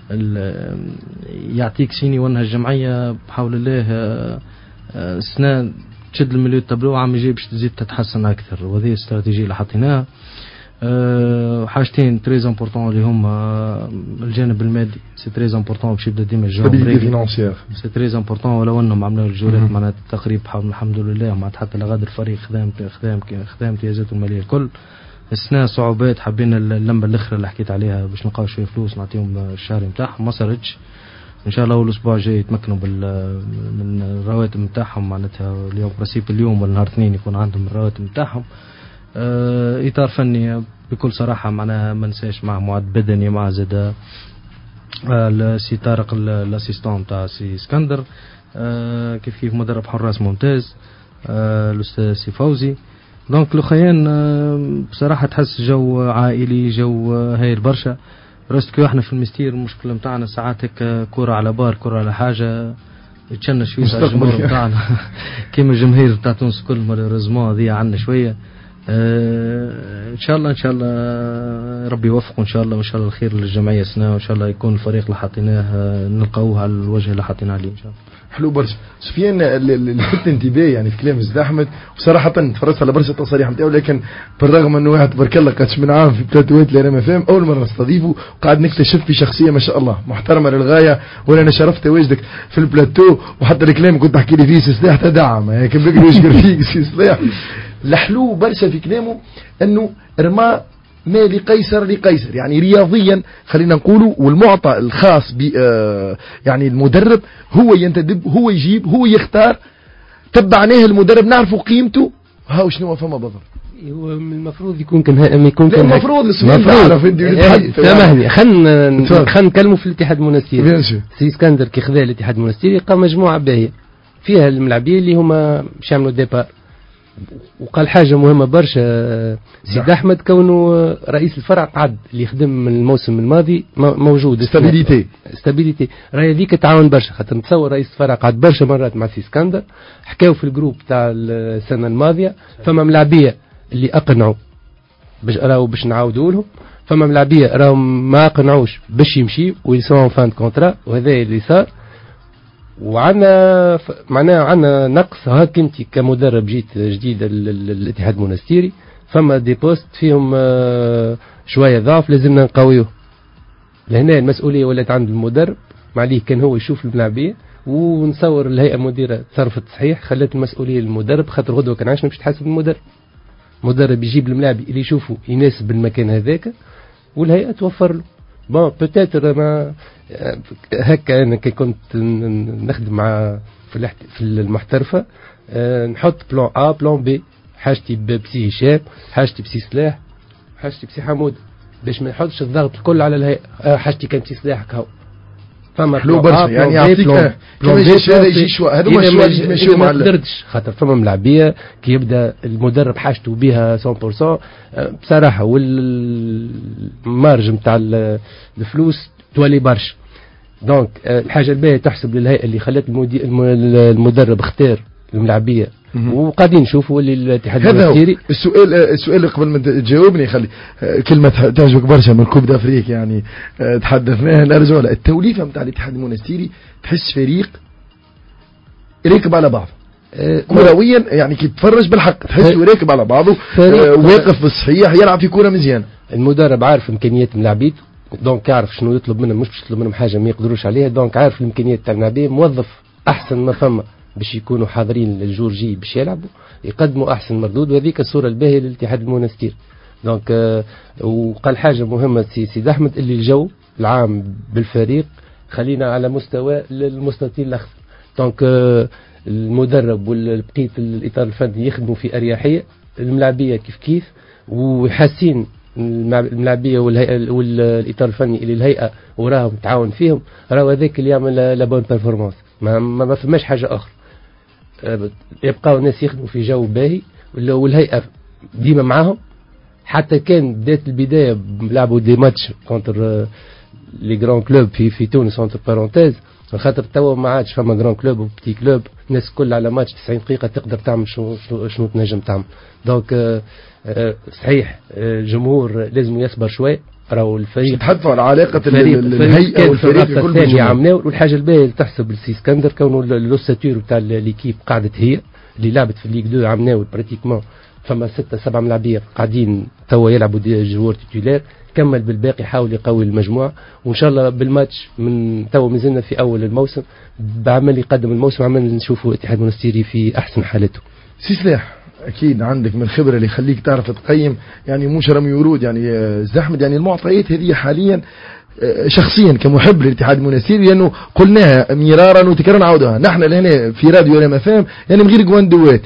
يعطيك سيني وانها الجمعية بحول الله سنة تشد المليون تابلو عم يجي باش تزيد تتحسن اكثر، وهذه الاستراتيجية اللي حطيناها. أه حاجتين تريز امبورطون اللي هما الجانب المادي سي تريز امبورطون باش يبدا ديما الجو سي تريز امبورطون، ولو انهم عملوا الجولات معناتها تقريب الحمد لله معناتها حتى لغاد الفريق خدام خدام خدام امتيازاته الماليه الكل. السنه صعوبات حابين اللمبه الاخرى اللي حكيت عليها باش نلقاو شويه فلوس نعطيهم الشهر نتاعهم ما صارتش، ان شاء الله اول اسبوع جاي يتمكنوا بال من الرواتب نتاعهم معناتها اليوم برسيب اليوم ولا نهار اثنين يكون عندهم الرواتب نتاعهم. آه اطار فني بكل صراحه معناها ما نساش مع معد بدني مع زاد آه سي طارق الاسيستون تاع سي اسكندر، آه كيف كيف مدرب حراس ممتاز آه الاستاذ سي فوزي. دونك الاخيان آه بصراحه تحس جو عائلي جو هايل برشا. رستكو احنا في المستير المشكله نتاعنا ساعات هيك كره على بار كره على حاجه يتشنش شويه الجمهور نتاعنا كيما الجماهير تاع تونس كل مالوريزمون هذه عندنا شويه. آه ان شاء الله ان شاء الله ربي يوفقه ان شاء الله وان شاء الله الخير للجمعيه سنه وان شاء الله يكون الفريق اللي حطيناه نلقاوه على الوجه اللي حطينا عليه ان شاء الله. حلو برشا سفيان اللي لفت انتباهي يعني في كلام زيد احمد وصراحه تفرجت على برشا تصاريح نتاعو، لكن بالرغم انه واحد تبارك الله قدش من عام في بلاتوات اللي انا ما فاهم اول مره نستضيفه وقاعد نكتشف في شخصيه ما شاء الله محترمه للغايه، وانا انا شرفت تواجدك في البلاتو وحتى الكلام كنت تحكي لي فيه سي صلاح تدعم هيك بقدر يشكر فيك سي صلاح. الحلو برشا في كلامه انه رمى ما لقيصر لقيصر، يعني رياضيا خلينا نقولوا، والمعطى الخاص ب يعني المدرب هو ينتدب، هو يجيب، هو يختار، تبعناه المدرب نعرفوا قيمته، ها شنو فما بالضبط. هو المفروض يكون كان يكون كان المفروض السؤال تعرف انت سامحني، خلينا خلينا نتكلموا في الاتحاد المنستيري. سي اسكندر كي خذا الاتحاد المنستيري قام مجموعه باهيه فيها الملاعبين اللي هما باش يعملوا ديبار، وقال حاجه مهمه برشا سيد احمد، كونه رئيس الفرع قعد اللي يخدم الموسم الماضي موجود ستابيليتي ستابيليتي راهي هذيك تعاون برشا، خاطر نتصور رئيس الفرع قعد برشا مرات مع سي اسكندر، حكاو في الجروب تاع السنه الماضيه، فما ملاعبيه اللي اقنعوا باش راهو باش نعاودوا لهم، فما ملاعبيه راهم ما اقنعوش باش يمشي ويسون فان كونترا، وهذا اللي صار. وعنا معناها عنا نقص، هاك انت كمدرب جيت جديد الاتحاد المنستيري، فما دي بوست فيهم شويه ضعف لازمنا نقويوه. لهنا المسؤوليه ولات عند المدرب، معليه كان هو يشوف الملاعبيه، ونصور الهيئه المديره تصرفت صحيح، خلت المسؤوليه للمدرب، خاطر غدوه كان عشنا باش تحاسب المدرب. مدرب يجيب الملاعبي اللي يشوفه يناسب المكان هذاك، والهيئه توفر له. بون بوتيتر ما هكا انا كي كنت نخدم مع في في المحترفه، أه نحط بلان ا بلان بي، حاجتي بسي هشام، حاجتي بسي سلاح، حاجتي بسي حمود، باش ما نحطش الضغط الكل على الهيئه. أه حاجتي كان بسي سلاح كهو، فما حلو برشا يعني يعطيك كما يجي هذا يجي شويه، هذوما الشويه اللي يمشيو مع ما قدرتش، خاطر فما ملاعبيه كي يبدا المدرب حاجته بها مية بالمية بصراحه، والمارج نتاع الفلوس تولي برشا. دونك الحاجه الباهيه تحسب للهيئه اللي خلت المدرب اختار الملاعبيه، وقاعدين نشوفوا اللي الاتحاد المنستيري. السؤال السؤال قبل ما تجاوبني خلي كلمه تعجبك برشا من كوب دافريك، يعني تحدثناها، نرجع التوليفه نتاع الاتحاد المنستيري، تحس فريق راكب على بعض كرويا، يعني كي تتفرج بالحق تحسه راكب على بعضه، واقف بالصحيح، يلعب في كوره مزيانه. المدرب عارف امكانيات الملاعبين، دونك عارف شنو يطلب منهم، مش باش يطلب منهم حاجه ما يقدروش عليها، دونك عارف الامكانيات تاع الملاعبين، موظف احسن ما فما باش يكونوا حاضرين للجور جي باش يلعبوا، يقدموا احسن مردود، وهذيك الصوره الباهيه للاتحاد المنستيري. دونك آه وقال حاجه مهمه سي سيد احمد، اللي الجو العام بالفريق خلينا على مستوى المستطيل الاخضر. دونك آه المدرب والبقيه الاطار الفني يخدموا في اريحيه، الملاعبيه كيف كيف، وحاسين الملاعبيه والهيئه والاطار الفني اللي الهيئه وراهم تعاون فيهم، راهو هذاك اللي يعمل لا بون بيرفورمانس، ما ما فماش حاجه اخرى. يبقاو الناس يخدموا في جو باهي، والهيئه ديما معاهم، حتى كان بدات البدايه لعبوا دي ماتش كونتر لي جران كلوب في في تونس انتر بارونتيز، خاطر توا ما عادش فما جران كلوب وبتي كلوب، الناس كل على ماتش تسعين دقيقه تقدر تعمل شنو شنو تنجم تعمل. دونك صحيح الجمهور لازم يصبر شويه، راهو الفريق تحدثوا على علاقه الهيئه والفريق كل ثاني عملناه. والحاجه الباهيه اللي تحسب لسي اسكندر، كونه لوساتور تاع ليكيب قعدت هي اللي لعبت في ليغ دو، عملناه براتيكمون فما ستة سبعة ملاعبيه قاعدين توا يلعبوا جوار تيتولير، كمل بالباقي، حاول يقوي المجموعه، وان شاء الله بالماتش من توا مازلنا في اول الموسم، بعمل يقدم الموسم عمل نشوفوا الاتحاد المنستيري في احسن حالته. سي سلاح اكيد عندك من الخبره اللي يخليك تعرف تقيم، يعني مش رمي ورود، يعني زحمد، يعني المعطيات هذه حاليا شخصيا كمحب للاتحاد المنستيري، لانه قلناها مرارا وتكرارا نعاودها، نحن لهنا في راديو لما فهم يعني من غير جواندوات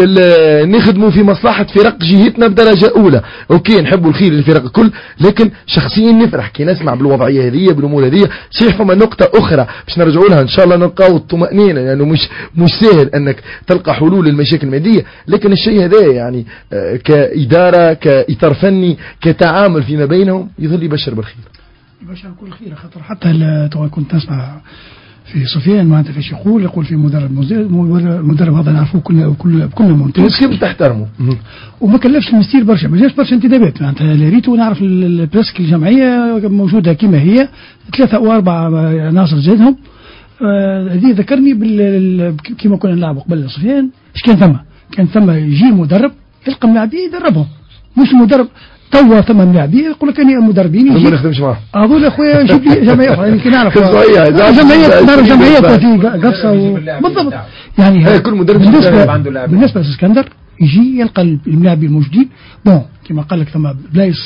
نخدموا في مصلحه فرق جهتنا بدرجه اولى، اوكي نحبوا الخير للفرق الكل، لكن شخصيا نفرح كي نسمع بالوضعيه هذه بالامور هذه. صحيح فما نقطه اخرى باش نرجعوا لها ان شاء الله، نلقاو الطمانينه، لانه يعني مش مش سهل انك تلقى حلول للمشاكل الماديه، لكن الشيء هذا يعني كاداره كاطار فني كتعامل فيما بينهم يظل يبشر بالخير. باش نقول خير، خاطر حتى تو كنت نسمع في سفيان معناتها فيش يقول يقول في مدرب المدرب هذا نعرفوه كلنا كلنا كلنا ممتاز، كيف تحترمه وما كلفش المستير برشا، ما جاش برشا انتدابات، معناتها ريتو نعرف البريسك الجمعيه موجوده كما هي، ثلاثه او اربع عناصر زادهم. هذه آه ذكرني بال كيما كنا نلعبوا قبل سفيان، ايش كان ثم كان ثم يجي مدرب يلقى ملاعبيه يدربهم، مش المدرب توا ثم ملاعبيه يقول لك انا المدربين ما نخدمش معاهم، هذول اخويا جيب لي جمعيه اخرى، يمكن نعرف جمعيه نعرف جمعيه في قصه بالضبط. يعني كل مدرب بالنسبه بالنسبه لاسكندر يجي يلقى الملاعبين الموجودين، بون كما قال لك ثم بلايص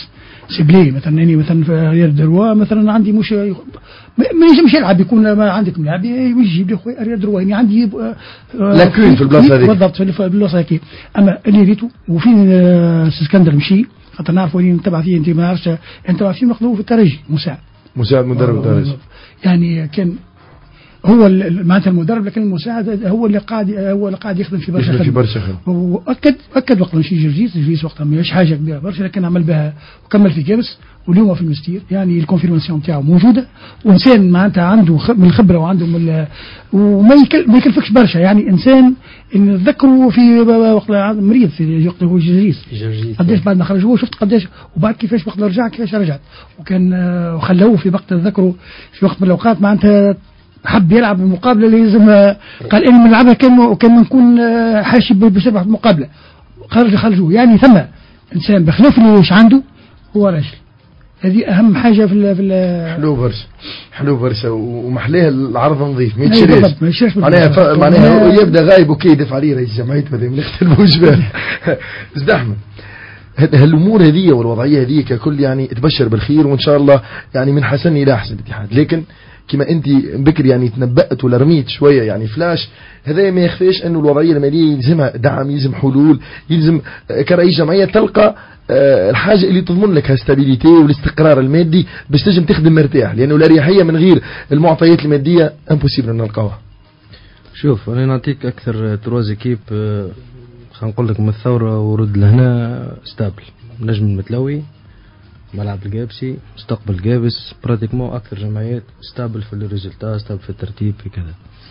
سيبلي مثلا اني مثلا في ريال دروا مثلا عندي مش ما ينجمش يلعب يكون ما عندك ملاعب يجيب لي خويا ريال دروا يعني عندي لاكون في البلاصه هذيك بالضبط في البلاصه هذيك. اما اللي ريتو وفين اسكندر مشي خاطر نعرفوا اللي نتبع فيه انت ما عرفتش نتبع فيه مخلوق في الترجي مساعد مساعد مدرب الترجي يعني كان هو معناتها المدرب لكن المساعد هو اللي قاعد هو اللي قاعد يخدم في برشا يخدم في برشا خدمه واكد اكد وقت مشي جرجيس جرجيس وقتها ماهيش حاجه كبيره برشا لكن عمل بها وكمل في جابس واليوم في المستير يعني الكونفيرماسيون نتاعو موجوده وانسان معناتها عنده من الخبره وعنده من وما يكل ما يكلفكش برشا يعني انسان نذكره في وقت مريض في وقت هو جرجيس قداش بعد ما خرج هو شفت قداش وبعد كيفاش وقت رجع كيفاش رجعت وكان وخلوه في وقت تذكره في وقت من الاوقات معناتها حب يلعب المقابلة لازم قال إني من لعبها كان وكان نكون حاشي بسبب المقابلة خرج خرجوه يعني ثم إنسان بخلاف اللي ايش عنده هو راجل هذه أهم حاجة في ال في ال حلو برشا حلو برشا ومحليه العرض نظيف ما يتشريش معناها معناها يبدأ غايب وكي يدفع عليه رئيس جمعية هذه من اختلفوش بها ازدحمة هالأمور هذه والوضعية هذه ككل يعني تبشر بالخير وإن شاء الله يعني من حسن إلى أحسن الاتحاد. لكن كما انت بكري يعني تنبأت ولا رميت شوية يعني فلاش هذا ما يخفيش انه الوضعية المالية يلزمها دعم يلزم حلول يلزم كرئيس جمعية تلقى الحاجة اللي تضمن لك هاستابيليتي والاستقرار المادي باش تنجم تخدم مرتاح لانه الاريحية من غير المعطيات المادية امبوسيبل ان نلقاوها. شوف انا نعطيك اكثر تروز اكيب خلينا نقول لك من الثورة ورد لهنا ستابل نجم المتلوي ملعب الجابسي مستقبل الجابس براتيكمون اكثر جمعيات ستابل في الريزلتا ستابل في الترتيب في كذا.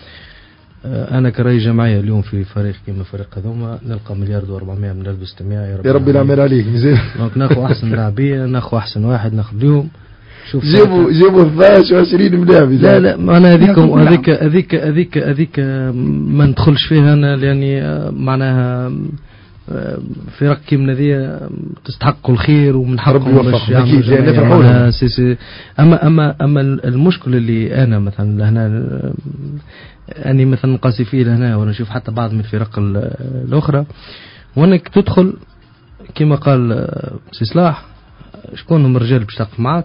انا كرئيس جمعيه اليوم في فريق كيما فريق هذوما نلقى مليار وأربعمائة من ألف وستمائة يا رب يا ربي العمل عليك مزيان دونك ناخذ احسن لاعبيه ناخذ احسن واحد ناخذ اليوم شوف جيبوا جيبوا اثناش وعشرين ملاعب لا لا انا هذيك هذيك هذيك هذيك هذيك ما ندخلش فيها انا لاني معناها فرق كيما هذه تستحق الخير ومن حقهم باش يعملوا سي سي اما اما اما المشكل اللي انا مثلا لهنا اني مثلا نقاسي فيه لهنا وانا نشوف حتى بعض من الفرق الاخرى وانك تدخل كما قال سي صلاح شكون هم الرجال باش تقف معك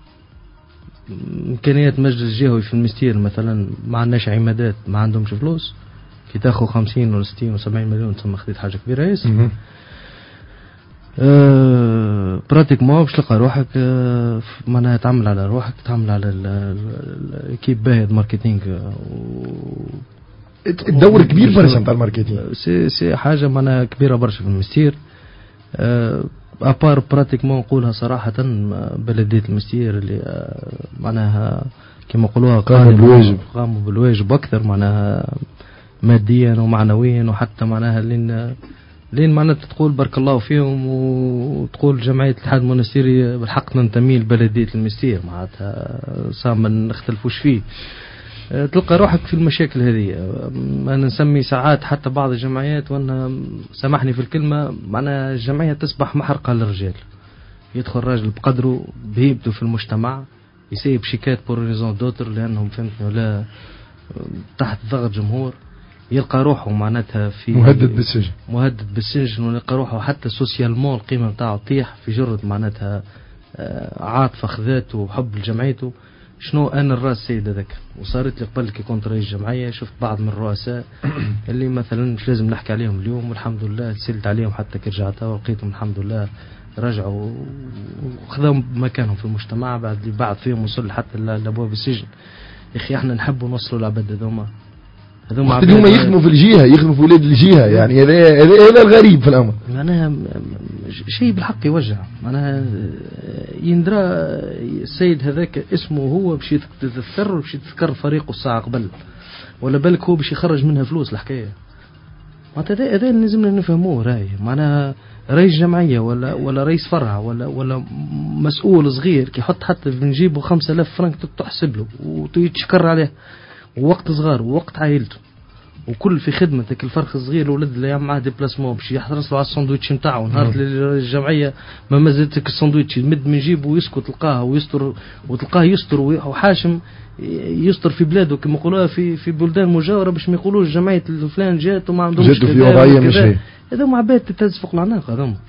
امكانيات مجلس الجهوي في المستير مثلا ما عندناش عمادات ما عندهمش فلوس كي تاخذ خمسين ولا ستين ولا سبعين مليون ثم خديت حاجه كبيره ياسر أه براتيكمون باش تلقى روحك أه معناها تعمل على روحك تعمل على الكيب باهي ماركتينغ الدور كبير برشا نتاع الماركتينغ سي سي حاجه معناها كبيره برشا في المستير أه ابار براتيكمون نقولها صراحه بلديه المستير اللي أه معناها كما يقولوها قاموا بالواجب قاموا بالواجب اكثر معناها ماديا ومعنويا وحتى معناها لين لين معناها تقول بارك الله فيهم وتقول جمعية الاتحاد المنستيري بالحق ننتمي لبلدية المستير معناتها صار ما نختلفوش فيه. تلقى روحك في المشاكل هذه. أنا نسمي ساعات حتى بعض الجمعيات وأنا سامحني في الكلمة معناها الجمعية تصبح محرقة للرجال. يدخل راجل بقدره بهيبته في المجتمع يسيب شيكات بور ريزون دوتر لأنهم فهمتني ولا تحت ضغط جمهور يلقى روحه معناتها في مهدد بالسجن مهدد بالسجن ويلقى روحه حتى سوسيالمون القيمة بتاعه تطيح في جرد معناتها عاطفة خذاته وحب لجمعيته. شنو أنا الرأس سيد ذاك وصارت لي قبل كي كنت رئيس جمعية شفت بعض من الرؤساء اللي مثلا مش لازم نحكي عليهم اليوم والحمد لله سلت عليهم حتى كي رجعت ولقيتهم الحمد لله رجعوا وخذوا مكانهم في المجتمع بعد اللي بعد فيهم وصل حتى لأبواب السجن. يا أخي احنا نحبوا نوصلوا العباد هذوما هذوما اليوم يخدموا في الجهة يخدموا في ولاد الجهة يعني هذا هذا الغريب في الأمر. معناها شيء بالحق يوجع معناها يندرى السيد هذاك اسمه هو باش يتذكر باش يتذكر فريقه الساعة قبل ولا بالك هو باش يخرج منها فلوس الحكاية. معناتها هذا هذا اللي لازمنا نفهموه راي معناها رئيس جمعية ولا ولا رئيس فرع ولا ولا مسؤول صغير كي يحط حتى بنجيبه خمسة آلاف فرنك تحسب له وتشكر عليه ووقت صغار ووقت عائلته وكل في خدمتك الفرخ الصغير ولد اللي يعمل معاه ديبلاسمون باش يحرص له على الساندويتش نتاعو نهار الجمعيه ما مازالتك الساندويتش يمد من جيبه ويسكت تلقاه ويستر وتلقاه يستر وحاشم يستر في بلاده كما يقولوها في في بلدان مجاوره باش ما يقولوش جمعيه الفلان جات وما عندهمش جاتوا في وضعيه مش هي. هذا عباد تتهز فوق العناق هذوما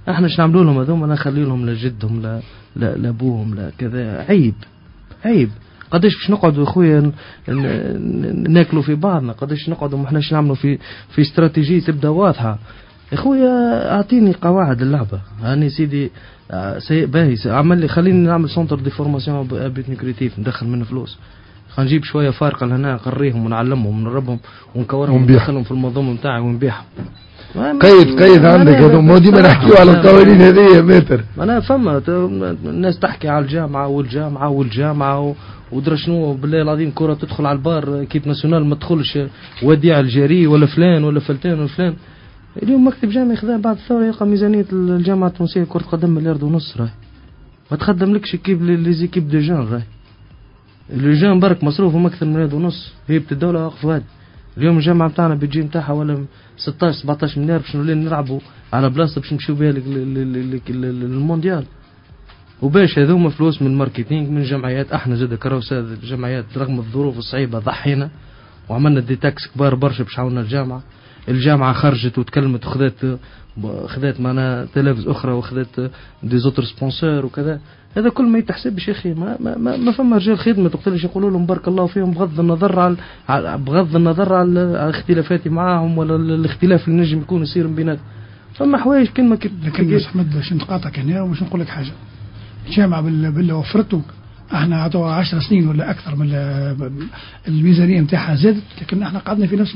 احنا ايش نعملوا لهم هذوما؟ نخلي لهم لجدهم لا لا لابوهم لا كذا. عيب عيب. قداش باش نقعدوا اخويا ناكلوا في بعضنا؟ قداش نقعدوا ما احناش نعملوا في في استراتيجيه تبدا واضحه يا اخويا. اعطيني قواعد اللعبه. هاني سيدي سيء باهي عمل لي خليني نعمل سونتر دي فورماسيون ابيت نيكريتيف ندخل منه فلوس. خلينا نجيب شويه فارقه لهنا نقريهم ونعلمهم ونربهم ونكورهم وندخلهم في المنظومه نتاعي ونبيعهم. قيد قيد عندك هذو ما ديما نحكيوا على القوانين هذه يا متر. انا فما الناس تحكي على الجامعه والجامعه والجامعه ودرا شنو بالله العظيم كره تدخل على البار كيب ناسيونال ما تدخلش وديع الجيري ولا فلان ولا فلتان ولا فلان. اليوم مكتب جامعي خذا بعد الثوره يلقى ميزانيه الجامعه التونسيه كره قدم مليار ونص راهي ما تخدم لكش كيف لي زيكيب دو جون راهي. اللجان برك مصروفهم اكثر من مليار ونص هي الدوله واقف هذا. اليوم الجامعه نتاعنا بيجي نتاعها ولا ستة عشر سبعة عشر مليار باش نولي نلعبوا على بلاصه باش نمشيو بها للمونديال. وباش هذوما فلوس من ماركتينغ من جمعيات. احنا زاد كروسات الجمعيات رغم الظروف الصعيبه ضحينا وعملنا دي تاكس كبار برشا باش عاونا الجامعه. الجامعه خرجت وتكلمت وخذت خذت معنا تلفز اخرى وخذت دي زوتر سبونسور وكذا. هذا كل ما يتحسبش يا اخي. ما ما ما, ما فما رجال خدمه تقتلش يقولوا لهم بارك الله فيهم بغض النظر على بغض النظر على اختلافاتي معاهم ولا الاختلاف اللي نجم يكون يصير بيناتهم. فما حوايج كلمه كده. لكن بس احمد باش نقاطعك هنا وباش نقول لك حاجه. الجامعه باللي وفرته احنا عطوها عشر سنين ولا اكثر من الميزانيه نتاعها زادت لكن احنا قعدنا في نفس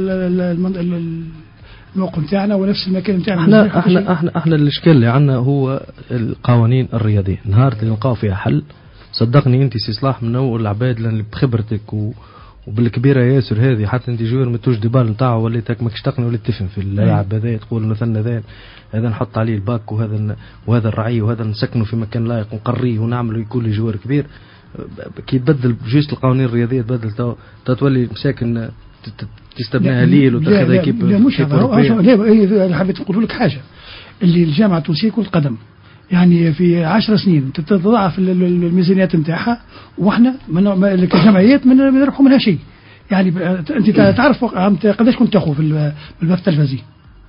الموقع نتاعنا ونفس المكان نتاعنا. احنا احنا احنا احنا الاشكال اللي عندنا هو القوانين الرياضيه. نهار اللي نلقاو فيها حل صدقني انت سي صلاح من اول العباد اللي بخبرتك و وبالكبيره ياسر هذه حتى انت جوير ما توش ديبال نتاعو وليتك ماكش تقني وليت تفهم في اللعب هذا. تقول مثلا هذا هذا نحط عليه الباك وهذا وهذا الرعي وهذا نسكنه في مكان لايق ونقريه ونعمله يكون لي جوار كبير. كي تبدل جيش القوانين الرياضيه تبدل تتولي مساكن تستبناها ليل وتاخذها كيف. لا مش هذا. لا حبيت نقول لك حاجه اللي الجامعه التونسيه كره قدم يعني في عشر سنين تتضاعف الميزانيات نتاعها واحنا كجمعيات ما نربحوا منها شيء. يعني انت تعرف قداش كنت تاخذ في البث التلفزيوني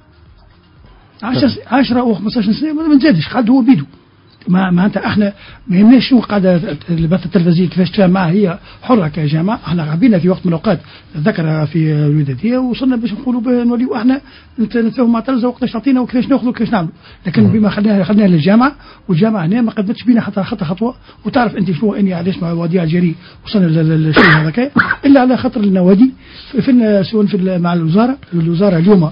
عشرة او خمسة عشر سنه ما نزادش قاعد هو بيدو. ما معناتها احنا ما يهمناش شنو قاعده البث التلفزيوني كيفاش تفاهم معها هي حره كجامعه. احنا غابينا في وقت من الاوقات ذكر في الوداديه وصلنا باش نقولوا نوليو احنا نتفاهموا مع التلفزه وقتاش تعطينا وكيفاش ناخذوا وكيفاش نعملوا. لكن بما خليناها خليناها للجامعه والجامعه هنا ما قدمتش بينا حتى خطوه خطوه. وتعرف انت شنو اني علاش مع وديع الجري وصلنا للشيء هذاك الا على خاطر النوادي في سواء في مع الوزاره. الوزاره اليوم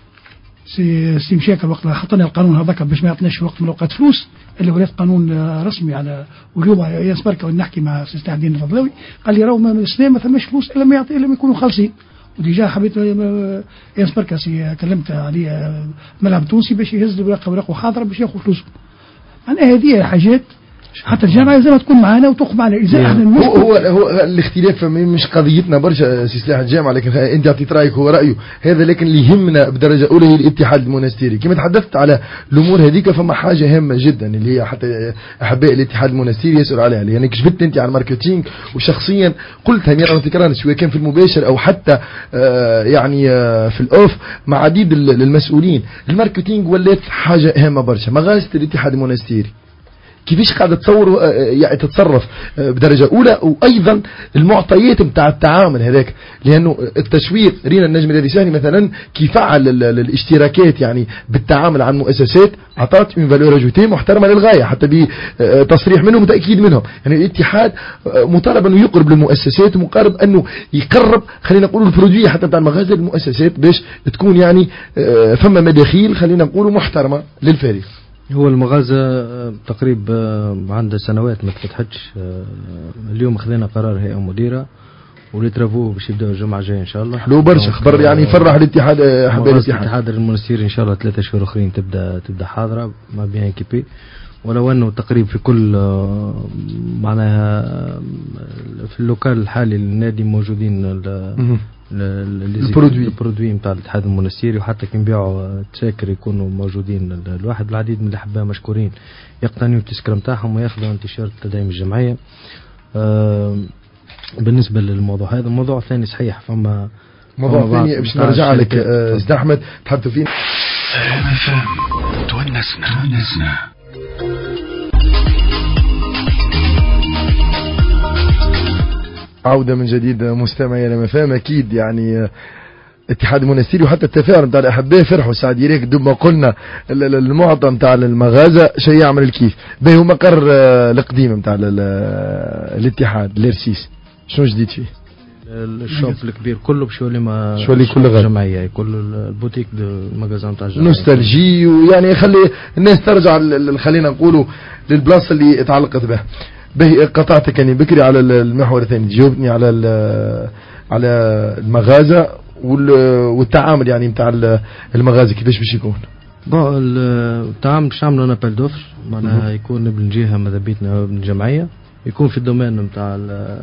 سي سي مشاكل وقت حطينا القانون هذاك باش ما يعطناش وقت من الاوقات فلوس اللي ولات قانون رسمي على. واليوم ياس بركه ونحكي مع سي سلاح الدين الفضلاوي قال لي راهو السنه ما ثماش فلوس الا ما يعطي الا ما يكونوا خالصين. وديجا حبيت ياس بركه سي كلمت عليه ملعب تونسي باش يهز ورقه حاضره باش ياخذ فلوسه. انا هذه الحاجات حتى الجامعه لازم تكون معنا وتوقف معنا. اذا احنا هو هو, هو الاختلاف مش قضيتنا برشا سي سلاح الجامعه لكن انت اعطيت رايك هو رايه هذا. لكن اللي يهمنا بدرجه اولى هي الاتحاد المونستيري. كما تحدثت على الامور هذيك فما حاجه هامه جدا اللي هي حتى احباء الاتحاد المونستيري يسالوا عليها. يعني كشفت انت على الماركتينغ وشخصيا قلتها مره تكرار سواء كان في المباشر او حتى آه يعني آه في الاوف مع عديد المسؤولين. الماركتينغ ولات حاجه هامه برشا. مغازه الاتحاد المونستيري كيفاش قاعدة تصور يعني تتصرف بدرجة أولى وأيضا المعطيات متاع التعامل هذاك. لأنه التسويق رينا النجم الذي سهني مثلا كيف فعل الاشتراكات يعني بالتعامل عن مؤسسات أعطت من فالور اجوتي محترمة للغاية حتى بتصريح منهم وتأكيد منهم. يعني الاتحاد مطالب أنه يقرب للمؤسسات ومقارب أنه يقرب خلينا نقول البرودوية حتى بتاع المغازل للمؤسسات باش تكون يعني فما مداخيل خلينا نقول محترمة للفريق. هو المغازة تقريبا عنده سنوات ما تفتحتش. اليوم خذينا قرار هيئة مديرة وليترافو باش يبداو الجمعة الجاية إن شاء الله. حلو برشا خبر يعني يفرح الاتحاد. أحباء الاتحاد الاتحاد المونستيري إن شاء الله ثلاثة شهور أخرين تبدأ تبدأ حاضرة ما بيان كيبي. ولو أنه تقريبا في كل معناها في اللوكال الحالي للنادي موجودين البرودوي البرودوي نتاع الاتحاد المونستيري. وحتى كي نبيعوا تساكر يكونوا موجودين. الواحد العديد من الاحباء مشكورين يقتنيوا التذكره نتاعهم وياخذوا انتشارت تدعيم الجمعيه. آه بالنسبه للموضوع هذا الموضوع ثاني صحيح فما موضوع ثاني باش نرجع لك استاذ احمد تحدثوا فيه تونسنا تونسنا. عودة من جديد مستمعي لما فهم أكيد يعني اتحاد المنستيري وحتى التفاعل نتاع الأحباء فرحوا سعد يريك دوب ما قلنا المعطى نتاع المغازة شيء يعمل الكيف به هو مقر القديم نتاع الاتحاد الارسيس. شنو جديد فيه؟ الشوب الكبير كله باش يولي ما شو اللي كله جمعيه كل البوتيك دو المغازان تاع الجمعيه نوستالجي ويعني يخلي الناس ترجع خلينا نقولوا للبلاصه اللي تعلقت به. به قطعتك يعني بكري على المحور الثاني جاوبني على على المغازه والتعامل يعني نتاع المغازي كيفاش باش يكون؟ بون التعامل باش نعملوا انا بال دوفر معناها يكون من جهه ماذا بيتنا من الجمعيه يكون في الدومين نتاع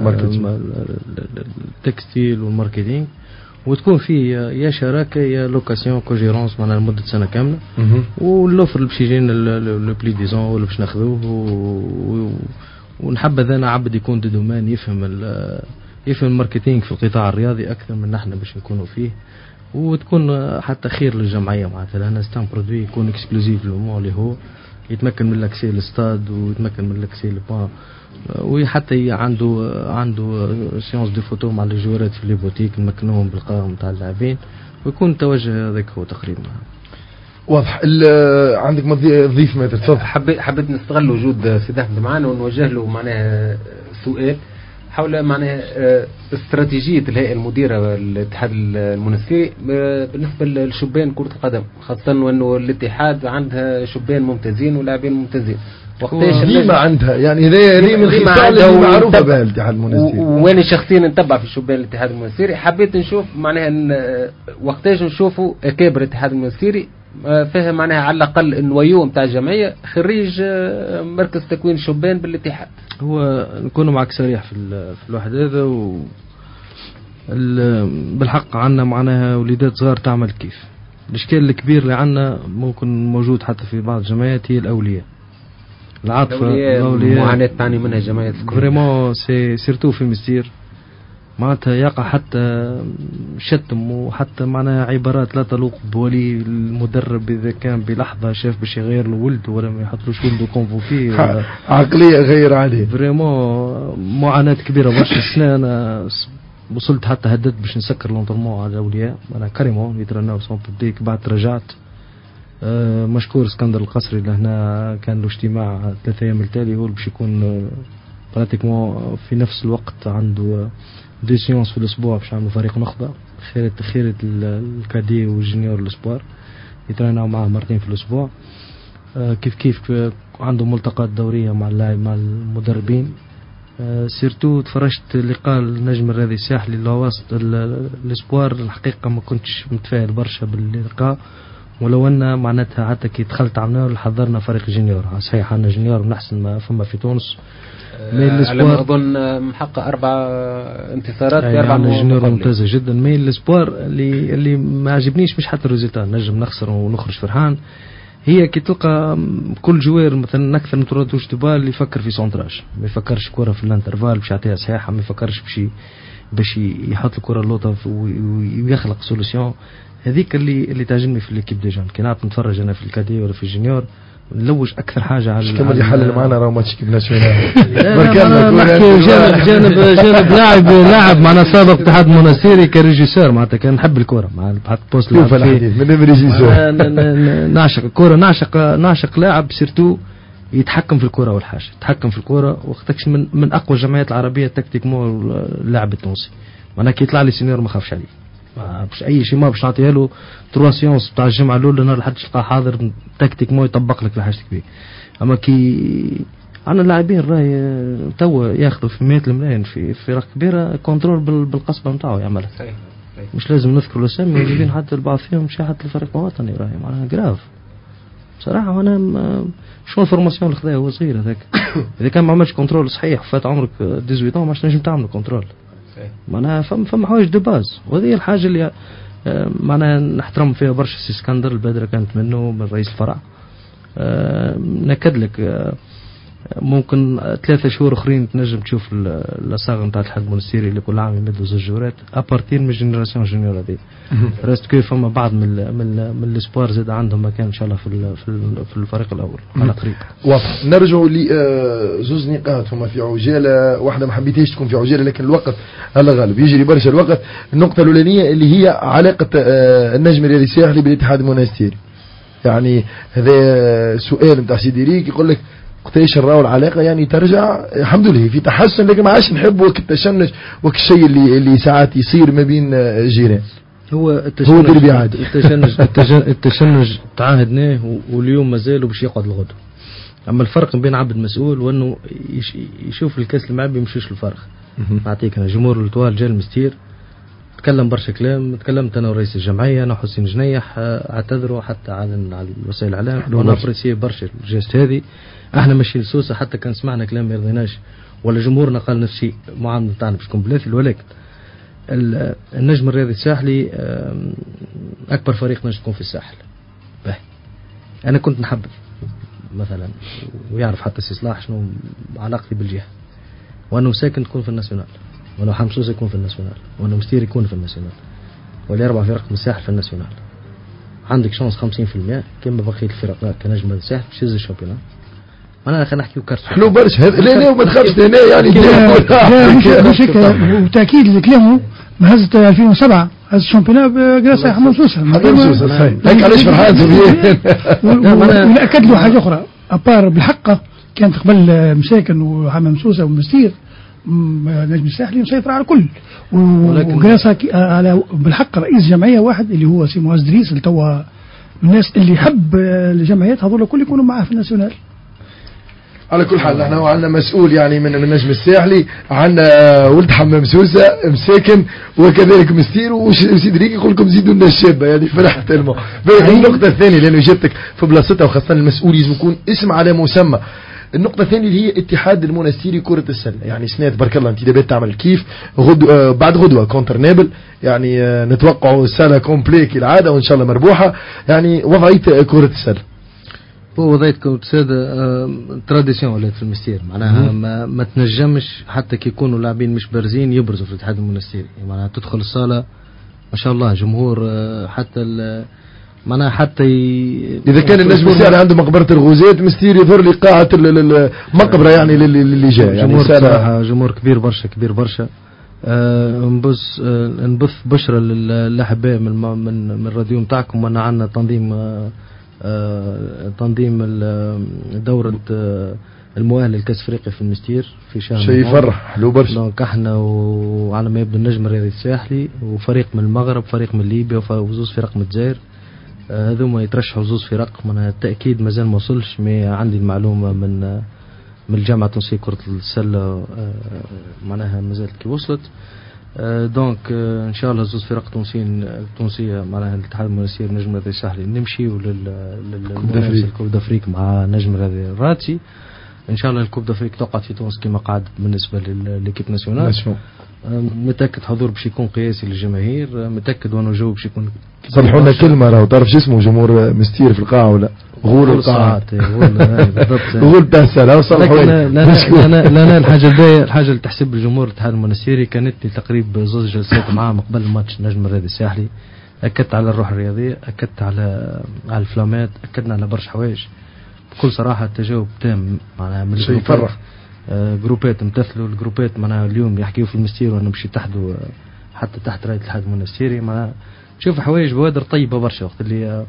التكستيل والماركتينغ وتكون في يا شراكه يا لوكاسيون كوجيرونس معناها لمده سنه كامله والوفر اللي باش يجينا لو بلي ديزون ولا باش ناخذوه ونحبذ انا عبد يكون دو دومين يفهم يفهم الماركتينغ في القطاع الرياضي اكثر من نحن باش نكونوا فيه وتكون حتى خير للجمعيه معناتها لان ستان برودوي يكون اكسكلوزيف لو اللي هو يتمكن من الاكسي للستاد ويتمكن من الاكسي للبان وحتى عنده عنده سيونس دو فوتو مع الجوارات في لي بوتيك نمكنوهم بالقائمه نتاع اللاعبين ويكون التوجه هذاك هو تقريبا واضح. عندك ضيف ما تفضل. حبيت حبيت نستغل وجود سيد احمد معنا ونوجه له معناها سؤال حول معناها استراتيجيه الهيئه المديره الاتحاد المنستيري بالنسبه للشبان كره القدم خاصه وانه الاتحاد عندها شبان ممتازين ولاعبين ممتازين وقتاش ديما عندها يعني هذه من الخصال اللي معروفه بها الاتحاد المنستيري وانا شخصيا نتبع في شبان الاتحاد المنستيري حبيت نشوف معناها وقتاش نشوفوا اكابر الاتحاد المنستيري فيها معناها على الاقل النويو نتاع الجمعيه خريج مركز تكوين الشبان بالاتحاد. هو نكون معك صريح في في الواحد هذا و بالحق عندنا معناها وليدات صغار تعمل كيف الاشكال الكبير اللي عندنا ممكن موجود حتى في بعض الجمعيات هي الاولياء العاطفه الاولياء معاناه تعني منها جمعيات فريمون سي سيرتو في مستير معناتها يقع حتى شتم وحتى معناها عبارات لا تلوق بولي المدرب اذا كان بلحظه شاف باش يغير له ولده ولا ما يحطلوش ولده كونفوكي عقليه غير عاديه فريمون معاناه كبيره برشا. السنه انا وصلت حتى هددت باش نسكر لونطرمون على الاولياء انا كاريمون يترناو سون بوبليك بعد رجعت أه مشكور اسكندر القصري لهنا كان له اجتماع ثلاثة ايام التالي هو باش يكون براتيكمون في نفس الوقت عنده دي سيونس في الاسبوع باش يعملوا فريق نخبه خيرة خيرة الكادي والجونيور الاسبوار يترينوا معاه مرتين في الاسبوع أه كيف كيف عنده ملتقات دوريه مع اللاعب مع المدربين أه سيرتو تفرجت لقاء النجم الرياضي الساحلي اللي هو وسط الاسبوار الحقيقه ما كنتش متفائل برشا باللقاء ولو ان معناتها حتى كي دخلت عملنا حضرنا فريق جونيور صحيح عندنا جونيور من احسن ما فما في تونس على ما اظن محقق اربع انتصارات في اربع جونيور ممتازه جدا. مي الاسبوار اللي اللي ما عجبنيش مش حتى الريزلت نجم نخسر ونخرج فرحان هي كي تلقى كل جوير مثلا اكثر من تروتوش دبال يفكر في سونتراج ما يفكرش كره في الانترفال باش يعطيها صحيحه ما يفكرش باش باش يحط الكره اللوطه ويخلق سوليسيون هذيك اللي اللي تعجبني في ليكيب دي جون كي نعرف نتفرج انا في الكادي ولا في الجونيور نلوج اكثر حاجه على كما اللي يحلل معنا راه ما تشكبناش هنا نحكي جانب جانب جانب لاعب لاعب معنا سابق اتحاد المنستيري كريجيسور معناتها كان نحب الكره مع بحط بوست شوف الحديث من ريجيسور نعشق الكره نعشق نعشق لاعب سيرتو يتحكم في الكره والحاجه يتحكم في الكره وقتكش من من اقوى الجمعيات العربيه تكتيك مو اللاعب التونسي معناها كي يطلع لي سينيور ما خافش عليه باش اي شيء ما باش نعطيها له تروا سيونس تاع الجمعه الاولى نهار لحد تلقاه حاضر تكتيك مو يطبق لك لحاجتك بيه. اما كي عندنا لاعبين راهي توا ياخذوا في مئة الملايين في فرق كبيره كنترول بالقصبه نتاعو يعملها مش لازم نذكر الاسامي موجودين حتى البعض فيهم مش حتى الفريق الوطني راهي معناها جراف بصراحه. وانا شنو الفورماسيون اللي خذاها هو صغير هذاك اذا كان ما عملش كنترول صحيح فات عمرك ثمانية عشر ماش نجم تعمل كنترول معناها فما فما حوايج دو باز وهذه الحاجه اللي معناها نحترم فيها برشا سي اسكندر البادره كانت منه من رئيس الفرع. نكد لك ممكن ثلاثة شهور اخرين تنجم تشوف الصاغه نتاع الاتحاد المونستيري اللي كل عام يمدوا زوج جورات ابارتين من الجينيراسيون جونيور هذه. رست كيف فما بعض من من من الاسبوار زاد عندهم مكان ان شاء الله في في الفريق الاول على قريب. واضح. نرجع لزوز نقاط هما في عجاله واحده، ما حبيتهاش تكون في عجاله لكن الوقت الله غالب يجري برشا الوقت. النقطه الاولانيه اللي هي علاقه النجم الرياضي الساحلي بالاتحاد المونستيري. يعني هذا سؤال نتاع سيدي ريك يقول لك وقتاش نراو العلاقه يعني ترجع الحمد لله في تحسن، لكن ما عادش نحب وقت التشنج وقت الشيء اللي اللي ساعات يصير ما بين جيران. هو التشنج هو التشنج التشنج تعاهدناه واليوم مازال باش يقعد الغد. اما الفرق بين عبد مسؤول وانه يشوف الكاس المعبي مشيش الفرق. نعطيك انا جمهور التوال جا المستير تكلم برشا كلام، تكلمت انا ورئيس الجمعيه انا حسين جنيح اعتذروا حتى على على وسائل الاعلام وانا ابريسي برشا الجيست هذه. احنا ماشيين سوسه حتى كان سمعنا كلام ما يرضيناش ولا جمهورنا قال نفس الشيء معامله تاعنا باش تكون بلاثي، ولكن النجم الرياضي الساحلي اكبر فريق نجم تكون في الساحل. باهي انا كنت نحبذ مثلا ويعرف حتى سي صلاح شنو علاقتي بالجهه، وانه ساكن تكون في الناسيونال، وانه حمصوص يكون في الناسيونال، وانه مستير يكون في الناسيونال، ولا اربع فرق من الساحل في الناسيونال. عندك شانس خمسين بالمئة كما بقيه الفرق كنجم الساحل باش يهز الشامبيون. انا خلينا نحكيو كارت حلو برشا. لا لا وما تخافش هنا يعني مش هيك. وتاكيد لكلامه ما هزت ألفين وسبعة هز الشامبيون بجلسه حمام سوسه حمام سوسه هيك علاش فرحان زبيان. ونأكد له حاجه اخرى ابار بالحقه كانت قبل مساكن وحمام سوسه ومستير نجم الساحلي مسيطر على الكل، وجلسه على بالحق رئيس جمعيه واحد اللي هو سي معز دريس اللي توا الناس اللي يحب الجمعيات هذول الكل يكونوا معاه في الناسيونال. على كل حال نحن عندنا مسؤول يعني من من نجم الساحلي، عندنا ولد حمام سوسه مساكن وكذلك مستير وسيد ريك يقول لكم زيدوا لنا الشابه يعني فرحت المو. النقطه الثانيه لانه جبتك في بلاصتها وخاصه المسؤول لازم يكون اسم على مسمى. النقطة الثانية اللي هي اتحاد المونستيري كرة السلة، يعني سنة تبارك الله انت دابا تعمل كيف غدو آه بعد غدوة كونتر نابل يعني آه نتوقعوا السلة كومبلي كالعادة وان شاء الله مربوحة. يعني وضعية كرة السلة هو وضعية كرة السلة آه تراديسيون ولات في المستير، معناها ما, ما تنجمش حتى كي يكونوا لاعبين مش بارزين يبرزوا في الاتحاد المونستيري. معناها تدخل الصالة ما شاء الله جمهور آه حتى معناها حتى ي... إذا كان النجم الساحلي عنده مقبرة الغوزات مستير يظهر لي قاعة المقبرة يعني اللي جاء يعني جمهور صراحة جمهور كبير برشا كبير برشا. آه نبث آه نبث بشرى للأحباء من من من الراديو نتاعكم أن عندنا تنظيم آه آه تنظيم دورة آه المؤهل للكأس أفريقيا في المستير في شهر شيء يفرح حلو برشا. دونك احنا وعلى ما يبدو النجم الرياضي الساحلي وفريق من المغرب فريق من ليبيا وزوز فرق من الجزائر هذوما يترشحوا زوز فرق. من التأكيد مازال ما وصلش، مي عندي المعلومة من من الجامعة التونسية كرة السلة معناها مازالت كي وصلت. دونك ان شاء الله زوز فرق تونسيين تونسية معناها الاتحاد المونستيري نجم الرياضي الساحلي نمشيو للكوب دافريك مع نجم الرياضي الراتسي. ان شاء الله الكوب دافريك تقعد في تونس كما قعدت بالنسبة للكيب ناسيونال. متأكد حضور باش يكون قياسي للجماهير، متأكد وانه جو باش يكون. صلحوا لنا كلمة راهو تعرف شو اسمه جمهور مستير في القاعة ولا غول القاعة غول بتاع السلة صلحوا لنا. لا لا الحاجة الباقية الحاجة اللي تحسب الجمهور الاتحاد المونستيري كانت لي تقريبا زوج جلسات معاهم قبل الماتش نجم الرياضي الساحلي. أكدت على الروح الرياضية، أكدت على على الفلامات، أكدنا على برشا حوايج بكل صراحة. التجاوب تام معناها من شيء يفرح. آه جروبات امتثلوا الجروبات معناها اليوم يحكيوا في المستير وانا مشي تحدوا حتى تحت راية الاتحاد المونستيري. معناها تشوف حوايج بوادر طيبة برشا وقت اللي آه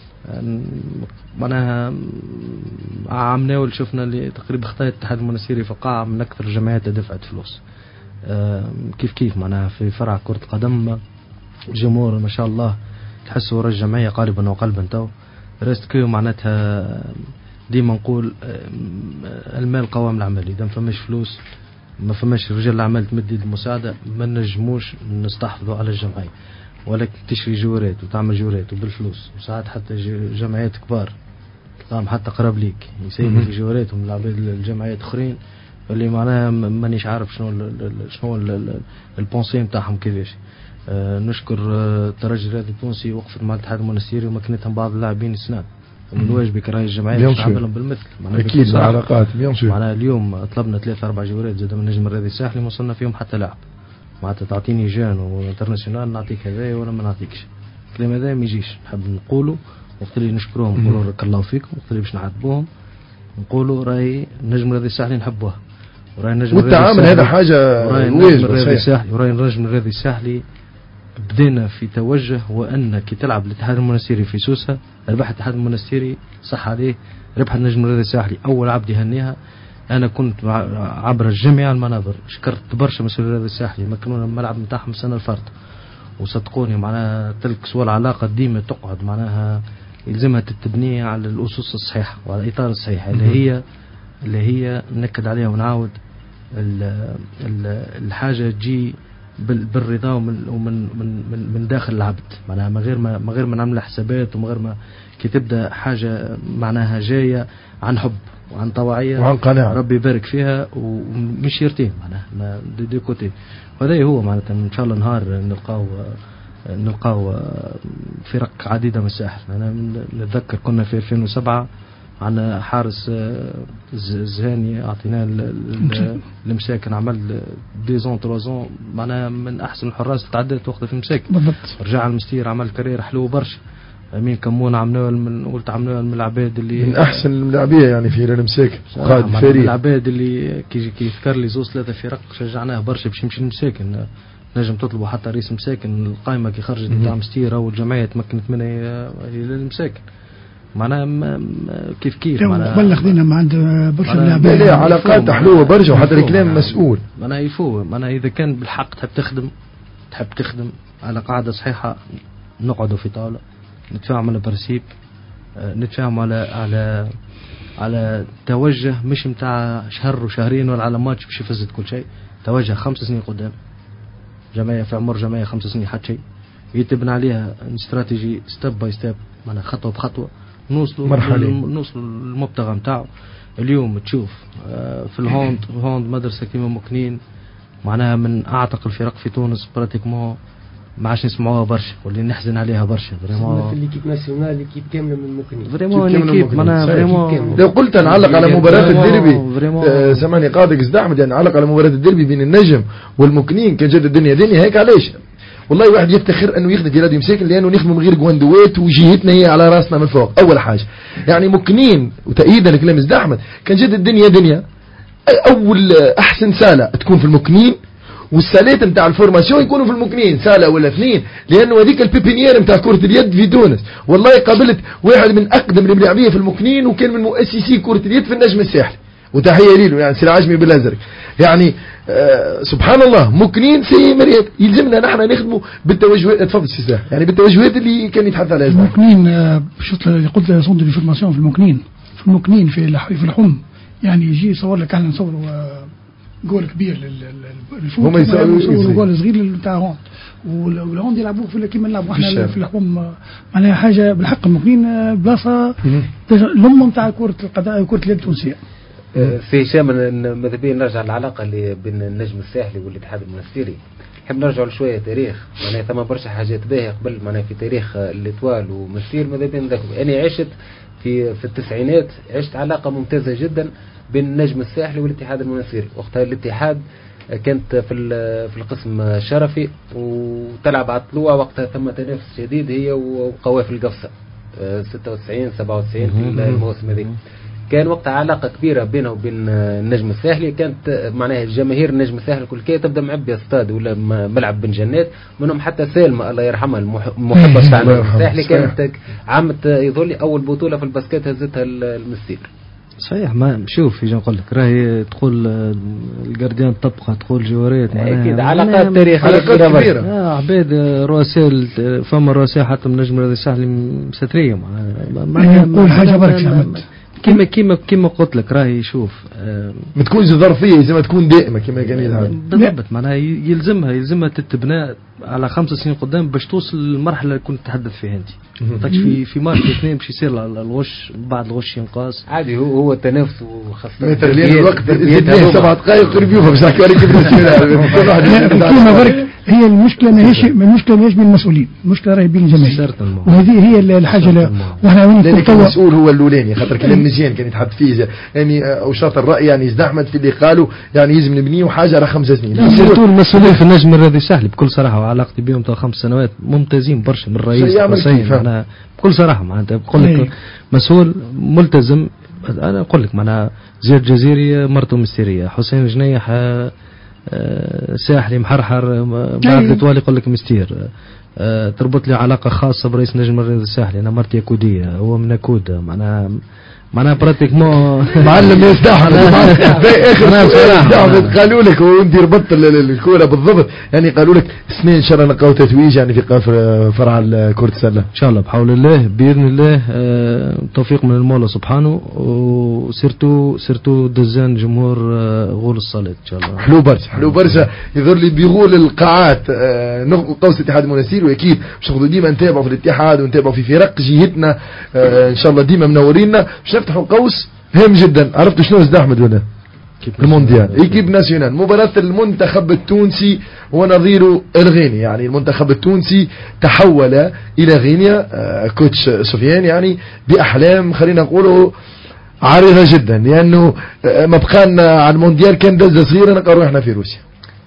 معناها عمناول شفنا اللي تقريبا خطايا الاتحاد المونستيري في القاعة من أكثر الجمعيات اللي دفعت فلوس. آه كيف كيف معناها في فرع كرة القدم جمهور ما شاء الله تحسوا ورا الجمعية قالبا وقلبا تو رست كيو. معناتها ديما نقول المال قوام العمل، إذا ما فماش فلوس ما فماش رجال الأعمال تمد يد المساعدة ما نجموش نستحفظوا على الجمعية. ولكن تشري جورات وتعمل جورات وبالفلوس وساعات حتى جمعيات كبار تلقاهم حتى قراب ليك يسيبوا في جوراتهم العباد الجمعيات أخرين اللي معناها مانيش عارف شنو شنو البونسي نتاعهم كيفاش. آه نشكر الترجي الرياضي التونسي وقفت مع الاتحاد المونستيري ومكنتهم بعض اللاعبين السنان ومن واجبك راهي الجمعيه باش تعاملهم بالمثل. اكيد العلاقات بيان سور. معناها اليوم طلبنا ثلاثة أربع جولات زاد من النجم الرياضي الساحلي ما وصلنا فيهم حتى لاعب. معناتها تعطيني جان وانترناسيونال نعطيك هذايا ولا ما نعطيكش. الكلام هذا ما يجيش. نحب نقولوا وقت اللي نشكروهم نقولوا بارك الله فيكم، وقت اللي باش نعاتبوهم نقولوا راهي النجم الرياضي الساحلي نحبوها. وراهي النجم والتعامل هذا حاجه واجبه صحيح. وراهي النجم الرياضي الساحلي بدينا في توجه وان كي تلعب الاتحاد المنستيري في سوسه ربح الاتحاد المنستيري صح عليه ربح النجم الرياضي الساحلي اول عبد يهنيها. انا كنت عبر جميع المنابر شكرت برشا مسؤولي الرياضي الساحلي مكنونا الملعب نتاعهم السنه الفارطه وصدقوني معناها تلك سوى العلاقه ديما تقعد معناها يلزمها تتبني على الاسس الصحيحه وعلى الاطار الصحيح اللي هي اللي هي نكد عليها ونعاود الحاجه تجي بالرضا ومن ومن من من داخل العبد معناها من غير ما من غير ما نعمل حسابات ومن غير ما كي تبدا حاجه معناها جايه عن حب وعن طوعيه وعن قناعه ربي يبارك فيها ومش يرتين معناها دي, دي كوتي. وهذا هو معناتها ان شاء الله نهار نلقاو نلقاو فرق عديده من الساحل. انا نتذكر كنا في ألفين وسبعة عندنا حارس الزهاني اعطيناه المساكن عمل ديزون تروزون معناها من احسن الحراس اللي تعدت وقتها في المساكن بالضبط. رجع المستير عمل كارير حلو برشا. امين كمون عملوه من قلت عملوه من العباد اللي من احسن اللاعبيه يعني في المساكن قائد فريق من العباد اللي كي كي يذكر لي زوز ثلاثه فرق شجعناه برشا باش يمشي المساكن. نجم تطلبوا حتى رئيس مساكن القائمه كي خرجت نتاع مستيره والجمعيه تمكنت منها للمساكن معناها كيف كيف معناها قبل خذينا ما عند برشا لاعبين لا علاقات حلوه برشا وحتى الكلام مسؤول معناها يفوق معناها اذا كان بالحق تحب تخدم تحب تخدم على قاعده صحيحه نقعدوا في طاوله نتفاهم على برسيب نتفاهم على على على توجه مش متاع شهر وشهرين ولا على ماتش باش يفزت كل شيء. توجه خمس سنين قدام جمعيه في عمر جمعيه خمس سنين حتى شيء يتبنى عليها استراتيجي ستيب باي ستيب معناها خطوه بخطوه نوصلوا نوصلوا للمبتغى نتاعو. اليوم تشوف في الهوند هوند مدرسه كيما مكنين معناها من اعتق الفرق في تونس براتيكمون ما عادش نسمعوها برشا واللي نحزن عليها برشا فريمون في ليكيب ناسيونال ليكيب كامله من مكنين فريمون ليكيب معناها فريمون لو قلت نعلق على مباراه الديربي سامعني قاضي احمد يعني نعلق على مباراه الديربي بين النجم والمكنين كان جد الدنيا دنيا هيك. علاش والله واحد يفتخر انه يخدم في راديو مساكن لانه نخدم من غير جواندوات وجهتنا هي على راسنا من فوق. اول حاجه يعني مكنين وتأييدا لكلام زد احمد كان جد الدنيا دنيا اول احسن ساله تكون في المكنين والسالات نتاع الفورماسيون يكونوا في المكنين ساله ولا اثنين لانه هذيك البيبينيير نتاع كره اليد في تونس. والله قابلت واحد من اقدم الملاعبيه في المكنين وكان من مؤسسي كره اليد في النجم الساحلي وتحيه له يعني سير عجمي بالازرق يعني آه سبحان الله ممكنين سي مريت يلزمنا نحن نخدموا بالتوجهات. تفضل سي ساح يعني بالتوجهات اللي كان يتحدث عليها المكنين آه شفت اللي قلت صندوق الفورماسيون في المكنين في المكنين في في الحم يعني يجي يصور لك احنا نصوروا آه جول كبير للفوت هم يصوروا جول صغير نتاع هون والهوند يلعبوه في كيما نلعبوا احنا في الحم معناها حاجه بالحق المكنين بلاصه الام نتاع كره القدم كره اليد التونسيه. في هشام ماذا بيا نرجع العلاقه اللي بين النجم الساحلي والاتحاد المنستيري. نحب نرجع لشويه تاريخ معناها ثم برشا حاجات باهيه قبل معناها في تاريخ الاتوال ومنستير ماذا بيا نذكر. انا عشت في في التسعينات عشت علاقه ممتازه جدا بين النجم الساحلي والاتحاد المنستيري. وقتها الاتحاد كانت في في القسم الشرفي وتلعب على الطلوع وقتها ثم تنافس شديد هي وقوافل القفصه ستة وتسعين سبعة وتسعين في الموسم هذيك. كان وقتها علاقه كبيره بينه وبين النجم الساحلي. كانت معناها الجماهير النجم الساحلي كل كي تبدا معبيه استاد ولا ملعب بن جنات منهم حتى سالمه الله يرحمها المحبه تاع النجم الساحلي كانت عامت يظل لي اول بطوله في الباسكت هزتها المستير. صحيح ما شوف يجي نقول لك راهي تقول الجارديان طبقه تقول جوارات اكيد علاقات تاريخيه كبيره اه عباد رؤساء فما رؤساء حتى من نجم الساحلي مساتريه ما نقول حاجه برك كيما كيما كيما قلت لك راهي شوف آه ما تكونش ظرفيه زي ما تكون دائمه كما كان يلعب بالضبط معناها يلزمها يلزمها تتبنى على خمس سنين قدام باش توصل للمرحله اللي كنت تتحدث فيها انت. طاقش في في مارش اثنين باش يصير الغش، بعد الغش ينقاص عادي. هو هو التنافس وخاصه مثلا الوقت زدنا سبع دقائق ريفيو باش نحكي عليك كلمه برك. هي المشكله ماهيش المشكله ماهيش بين المسؤولين، المشكله راهي بين الجماهير، وهذه هي الحاجه. لا واحنا لكن المسؤول هو الاولاني، خاطر كلام مزيان كان يتحدث فيه يعني او شاط الراي يعني زد احمد في اللي قالوا يعني يلزم نبنيه حاجه راه خمس سنين. سيرتو المسؤولين في النجم الرياضي سهل بكل صراحه، وعلاقتي بهم تاع خمس سنوات ممتازين برشا من الرئيس حسين. انا بكل صراحه معناتها بقول لك مسؤول ملتزم. انا اقول لك معناها زياد جزيري مرته مستيريه، حسين جنيح أه ساحلي محرحر بعد طوال يقول لك مستير. أه تربط لي علاقه خاصه برئيس نجم الرياضي الساحلي، انا مرتي يكوديه هو من اكود معناها معناها براتيكمون معلم يستحمل. اخر قالوا لك وانت ربطت الكوره بالضبط، يعني قالوا لك اثنين ان شاء الله نلقاو تتويج يعني في فرع كرة السله ان شاء الله بحول الله باذن الله. أه توفيق من المولى سبحانه، وسيرتو سيرتو دزان جمهور أه غول الصلاه ان شاء الله. حلو برشا حلو برشا. يظهر لي بيغول القاعات أه قوس اتحاد المنستير، واكيد باش ناخذوا ديما نتابعوا في الاتحاد ونتابعوا في فرق جهتنا أه ان شاء الله ديما منورينا باش نفتحوا قوس هام جدا. عرفتوا شنو زد احمد ولا المونديال ايكيب ناسيونال، مباراة المنتخب التونسي ونظيره الغيني. يعني المنتخب التونسي تحول الى غينيا آه كوتش سفيان يعني باحلام خلينا نقوله عريضة جدا، لانه آه ما بقالنا على المونديال كان دزة صغيرة نلقاو روحنا في روسيا.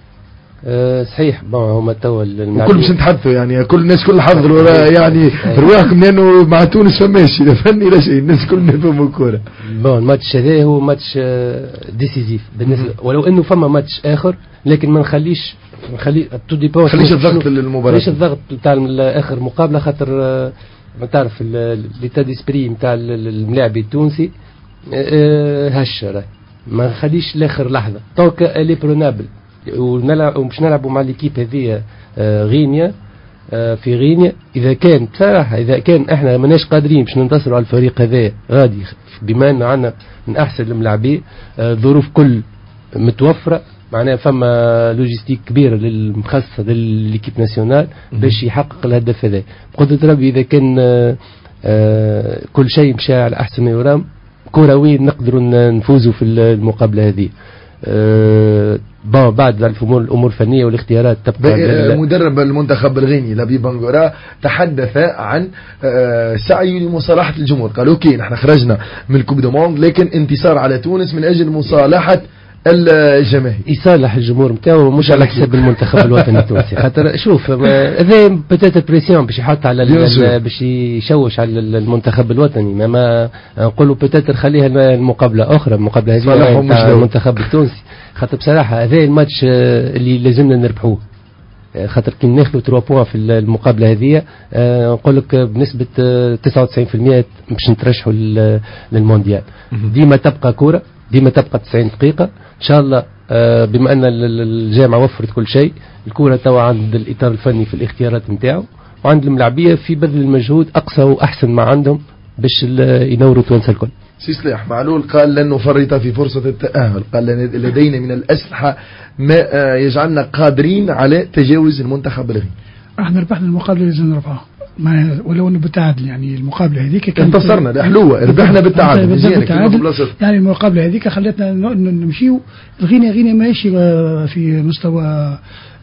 أه صحيح. بون هما توا الكل باش نتحدثوا يعني كل الناس كل حضروا يعني رواحكم، لانه مع تونس فماش لا فني لا شيء، الناس كل نفهموا الكوره. بون الماتش هذا هو ماتش ديسيزيف بالنسبه، ولو انه فما ماتش اخر لكن ما نخليش نخلي تو ديبون خليش الضغط للمباراه، خليش الضغط نتاع اخر مقابله، خاطر ما تعرف ليتا ديسبري نتاع الملاعب التونسي هشه، ما نخليش لاخر لحظه دونك الي برونابل ونلعب ومش نلعبوا مع ليكيب هذه آه غينيا آه في غينيا. اذا كان بصراحه اذا كان احنا ماناش قادرين باش ننتصروا على الفريق هذا غادي، بما ان عندنا من احسن الملاعبين آه ظروف كل متوفره، معناها فما لوجيستيك كبيره للمخصصه للليكيب ناسيونال باش يحقق الهدف هذا بقدره ربي. اذا كان آه آه كل شيء مشى على احسن ما يرام كرويا نقدروا نفوزوا في المقابله هذه. أه بعد الامور الامور الفنيه والاختيارات تبقى. مدرب المنتخب الغيني لبيب بانغورا تحدث عن أه سعي لمصالحه الجمهور، قال اوكي نحن خرجنا من الكوب دو موند لكن انتصار على تونس من اجل مصالحه الجماهير، يصالح الجمهور نتاعو مش على حساب المنتخب الوطني التونسي. خاطر شوف هذا بتات بريسيون باش يحط على باش يشوش على المنتخب الوطني، ما, ما نقولوا بتات خليها المقابله اخرى، المقابله هذه تاع المنتخب التونسي. خاطر بصراحه هذا الماتش اللي لازمنا نربحوه، خاطر كي ناخذوا ثلاثة بوان في المقابله هذه نقول لك بنسبه تسعة وتسعين بالمئة باش نترشحوا للمونديال. ديما تبقى كوره، ديما تبقى تسعين دقيقة إن شاء الله. آه بما أن الجامعة وفرت كل شيء، الكورة توا عند الإطار الفني في الاختيارات نتاعو، وعند الملاعبية في بذل المجهود أقصى وأحسن ما عندهم باش ينوروا تونس الكل. سي صليح معلول قال لن نفرط في فرصة التأهل، قال لدينا من الأسلحة ما يجعلنا قادرين على تجاوز المنتخب الغيني. احنا ربحنا المقابلة لازم نربحها، ما ولو انه بالتعادل. يعني المقابله هذيك كانت انتصرنا ده حلوه، ربحنا بالتعادل مزيان يعني المقابله هذيك خلتنا نمشيو. الغينيا غينيا ماشي في مستوى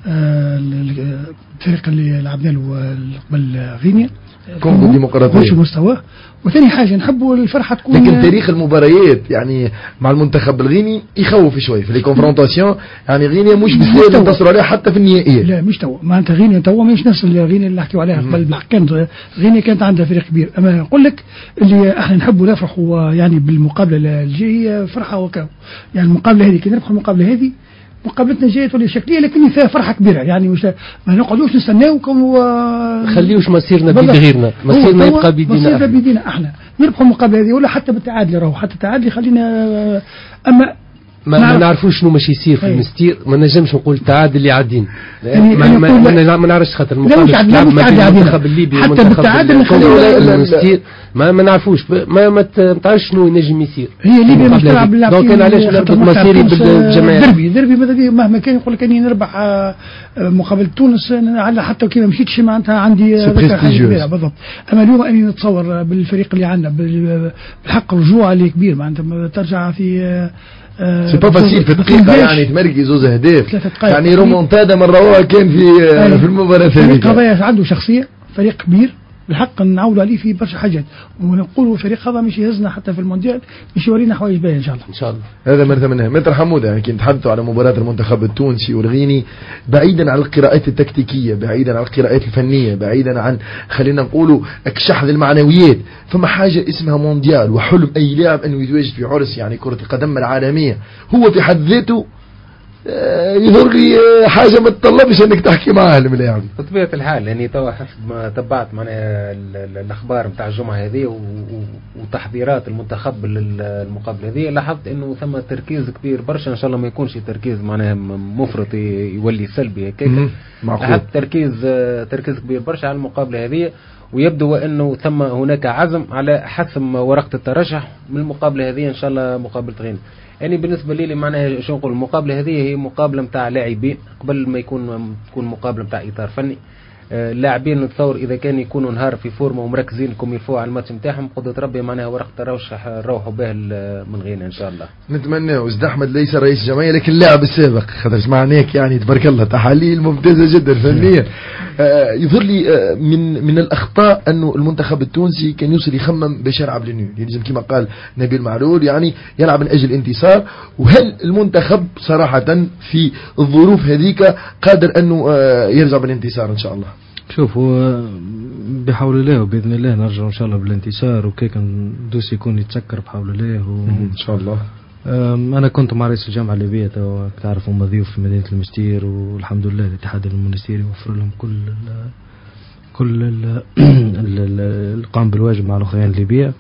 الفريق اللي لعبنا له قبل غينيا كونغو ديمقراطية مش مستواه. وثاني حاجة نحبوا الفرحة تكون، لكن تاريخ المباريات يعني مع المنتخب الغيني يخوف شوي في لي كونفرونتاسيون. يعني غينيا مش بالسهل انتصروا عليها حتى في النهائيات. لا مش تو ما انت غينيا تو مش نفس الغينيا اللي حكيوا عليها قبل. كانت غينيا كانت عندها فريق كبير. اما نقول لك اللي احنا نحبوا نفرحوا يعني بالمقابلة الجاية فرحة وكاو. يعني المقابلة هذه كي نربحوا المقابلة هذه مقابلتنا جاية ولا شكلية لكن فيها فرحة كبيرة. يعني مش ما نقعدوش نستناو كم خليوش مصيرنا بيد غيرنا، مصيرنا يبقى بيدينا مصيرنا بيدينا احنا. نربحوا المقابلة هذه ولا حتى بالتعادل راهو، حتى التعادل خلينا. اما ما, ما نعرفوش شنو ماشي يصير في المستير. ما نجمش نقول تعادل اللي عادين، ما, ما, ما نعرفش خاطر المقابله تلعب ما بين المنتخب الليبي والمنتخب المستير ما ما نعرفوش ما ما تعرفش شنو ينجم يصير. هي ليبيا مش تلعب لا دونك انا علاش نربط مصيري بالجماهير دربي دربي مهما كان يقول لك اني نربح مقابل تونس على حتى كي ما مشيتش معناتها عندي بالضبط. اما اليوم اني نتصور بالفريق اللي عندنا بالحق الرجوع اللي كبير معناتها ترجع في سي با فاسيل في دقيقة يعني تمرقي زوز اهداف يعني رومونتادا من رواها كان في في المباراة الثانية. فريق هذا عنده شخصية، فريق كبير بالحق نعاودوا عليه في برشا حاجات، ونقولوا فريق هذا مش يهزنا حتى في المونديال، مش يورينا حوايج باهية ان شاء الله. ان شاء الله هذا مرتبة منها. متر حمودة يعني كي نتحدثوا على مباراة المنتخب التونسي والغيني، بعيدا عن القراءات التكتيكية، بعيدا عن القراءات الفنية، بعيدا عن خلينا نقولوا اكشحذ المعنويات، فما حاجة اسمها مونديال وحلم اي لاعب انه يتواجد في عرس يعني كرة القدم العالمية، هو في حد ذاته يظهر لي حاجه ما تطلبش انك تحكي معاه الملاعب بطبيعه الحال. يعني توا حسب ما تبعت معناها الاخبار نتاع الجمعه هذه وتحضيرات المنتخب للمقابله هذه، لاحظت انه ثم تركيز كبير برشا، ان شاء الله ما يكونش تركيز معناها مفرط يولي سلبي هكاك. لاحظت تركيز تركيز كبير برشا على المقابله هذه، ويبدو انه ثم هناك عزم على حسم ورقه الترشح من المقابله هذه ان شاء الله مقابله غينيا. يعني بالنسبه لي معناها شو نقول، المقابله هذه هي مقابله نتاع لاعبين قبل ما يكون تكون مقابله نتاع اطار فني. اللاعبين نتصور اذا كان يكونوا نهار في فورمه ومركزين كم يفوا على الماتش نتاعهم، قدرة ربي معناها ورقه الترشح نروحوا به من غينا ان شاء الله. نتمنى. وزد احمد ليس رئيس جمعيه لكن اللاعب السابق، خاطر سمعناك يعني تبارك الله تحاليل ممتازه جدا فنيا. آه يظهر لي آه من من الاخطاء انه المنتخب التونسي كان يوصل يخمم باش يلعب لنيو، يلزم كما قال نبيل معلول يعني يلعب من اجل الانتصار. وهل المنتخب صراحه في الظروف هذيك قادر انه آه يرجع بالانتصار ان شاء الله؟ شوفوا بحول الله وبإذن الله نرجع إن شاء الله بالانتصار، وكيك ندوس يكون يتسكر بحول الله و... إن شاء الله. أنا كنت مع رئيس الجامعة الليبية تعرفوا مضيوف في مدينة المستير، والحمد لله الاتحاد المونستيري وفر لهم كل ال كل ال القام بالواجب مع الأخوان الليبية.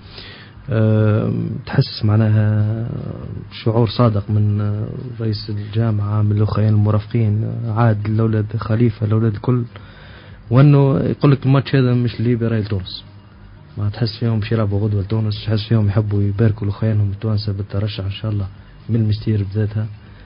تحسس معناها شعور صادق من رئيس الجامعة من الأخوان المرافقين، عاد الأولاد خليفة الأولاد الكل، وانه يقول لك الماتش هذا مش ليبيا راي لتونس، ما تحس فيهم باش يلعبوا غدوه لتونس، تحس فيهم يحبوا يباركوا لاخوانهم التوانسه بالترشح ان شاء الله من المستير بذاتها.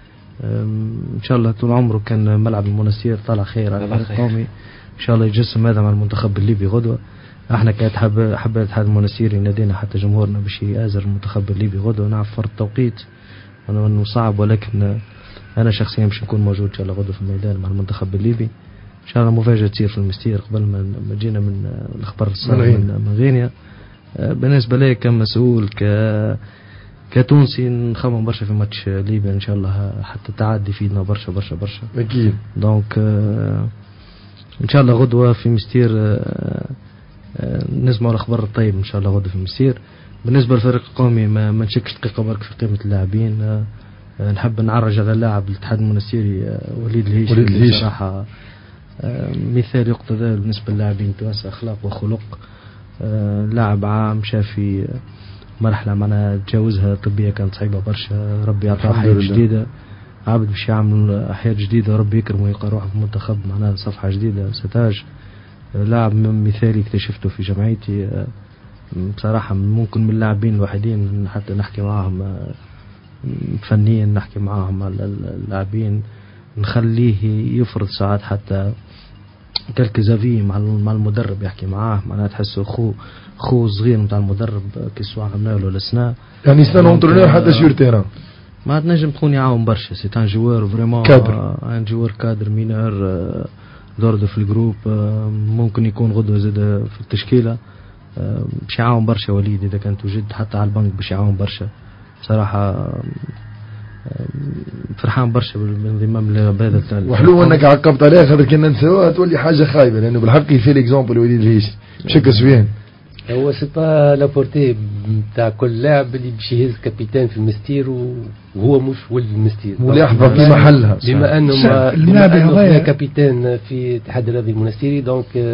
ان شاء الله طول عمره كان ملعب المونستير طالع خير على الفريق القومي، ان شاء الله يجسم هذا مع المنتخب الليبي غدوه. احنا كانت حب حب الاتحاد المونستيري نادينا حتى جمهورنا باش يآزر المنتخب الليبي غدوه، نعرف فرق التوقيت وانه صعب، ولكن انا شخصيا باش نكون موجود ان شاء الله غدوه في الميدان مع المنتخب الليبي. ان شاء الله مفاجأة تصير في المستير قبل ما جينا من الاخبار الصادقة من غينيا. بالنسبة لي كمسؤول ك كتونسي نخمم برشا في ماتش ليبيا ان شاء الله، حتى التعادي يفيدنا برشا برشا برشا اكيد. دونك ان شاء الله غدوة في مستير نسمع الاخبار الطيب ان شاء الله غدوة في مستير. بالنسبة للفريق القومي ما, ما نشكش دقيقة برك في قيمة اللاعبين. نحب نعرج على اللاعب الاتحاد المونستيري وليد الهيشي صراحة مثال يقتضى بالنسبة للاعبين التوانسة، أخلاق وخلق. لاعب عام شافي مرحلة معنا تجاوزها طبية كانت صعيبة برشا، ربي يعطيه حياة جديدة، عابد باش يعمل حياة جديدة، ربي يكرمه ويلقى روحه في المنتخب معناها صفحة جديدة ستاج. لاعب مثالي اكتشفته في جمعيتي بصراحة، ممكن من اللاعبين الوحيدين حتى نحكي معهم فنيا، نحكي معهم اللاعبين نخليه يفرض ساعات حتى كالكزافي مع مع المدرب يحكي معاه، معناها تحسه خو خو صغير نتاع المدرب كسوا عملنا له لسنا يعني سنا اونترونور حتى سور تيران ما تنجم تكون يعاون برشا. سي ان جوار فريمون ان جوار كادر مينور دورده في الجروب، ممكن يكون غدوه زاد في التشكيله باش يعاون برشا. وليد اذا كانت وجد حتى على البنك باش يعاون برشا بصراحه. فرحان برشا بالانضمام لهذا. وحلو انك عقبت عليها، خاطر كنا نسويها تولي حاجه خايبه، لانه بالحق يفي ليكزامبل وليد الهيش بشكل سويان. هو سي با لابورتي نتاع كل لاعب اللي باش يهز كابيتان في المستير وهو مش ولد المستير ويحظى في محلها، بما انه ما بما انه كابيتان في اتحاد الرياضي المونستيري، دونك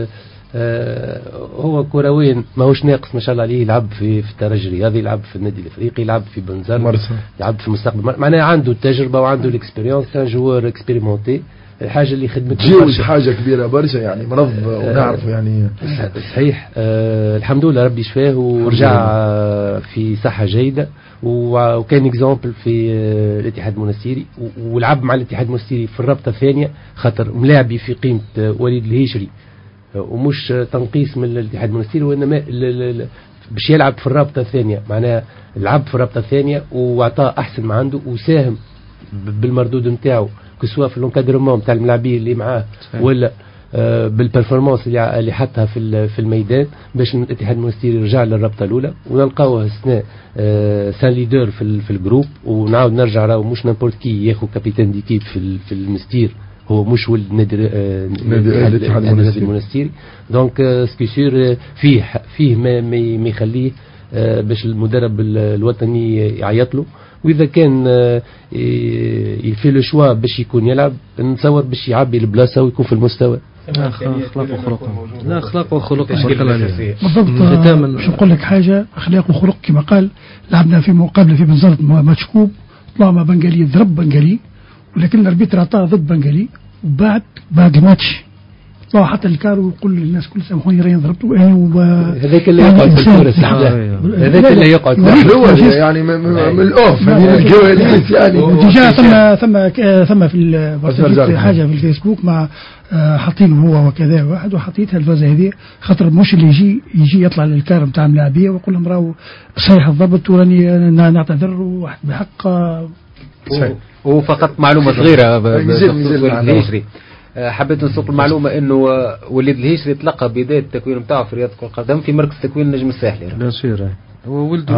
آه هو كرويا ماهوش ناقص ما شاء الله عليه، يلعب في في الترجي الرياضي، يلعب في النادي الافريقي، يلعب في بنزرت، يلعب في المستقبل، معناها عنده التجربه وعنده الاكسبيريونس، ان جوار اكسبيريمونتي. الحاجه اللي خدمت جوز حاجه كبيره برشا يعني منظم ونعرفه يعني صحيح. آه الحمد لله ربي شفاه ورجع آه في صحه جيده، وكان اكزامبل في آه الاتحاد المنستيري، ولعب مع الاتحاد المنستيري في الرابطه الثانيه، خاطر ملاعبي في قيمه آه وليد الهيشري، آه ومش تنقيص من الاتحاد المنستيري، وانما باش يلعب في الرابطه الثانيه، معناها لعب في الرابطه الثانيه واعطاه احسن ما عنده، وساهم بالمردود نتاعو كسوا في اللونكادرمون نتاع الملاعبين اللي معاه ولا آه بالبرفورمانس اللي اللي حطها في في الميدان، باش الاتحاد المنستيري يرجع للرابطه الاولى، ونلقاوه السنه آه سان ليدر في في الجروب، ونعاود نرجع راهو مش نامبورت كي ياخذ كابيتان ديكيب في في المستير، هو مش ولد نادي الاتحاد المنستيري. دونك آه سكي سور فيه فيه ما ما يخليه آه باش المدرب الوطني يعيط له، واذا كان يفي لو شوا باش يكون يلعب، نتصور باش يعبي البلاصه ويكون في المستوى. اخلاق وخلق، لا اخلاق وخلق بالضبط. باش نقول لك حاجه، اخلاق وخلق كما قال. لعبنا في مقابله في بنزرت ماتش كوب، طلع مع بنغالي ضرب بنغالي، ولكن الاربيتر عطاه ضد بنغالي، وبعد بعد الماتش طلع حتى الكار ويقول للناس كل سامحوني راني ضربته انا. هذاك اللي يقعد في الكوره، هذاك اللي يقعد يعني من الاوف من الجواليس يعني. ديجا ثم ثم ثم في حاجه في الفيسبوك مع حاطينه هو وكذا واحد، وحطيتها الفازه هذه خاطر مش اللي يجي يجي يطلع للكار نتاع الملاعبيه ويقول لهم راهو صحيح الضبط وراني نعتذر واحد بحق. وفقط معلومه صغيره بالهيشري، حبيت نسوق المعلومة انه وليد الهيشري تلقى بداية التكوين نتاعو في رياضة كرة القدم في مركز تكوين النجم الساحلي. لا سير هو ولد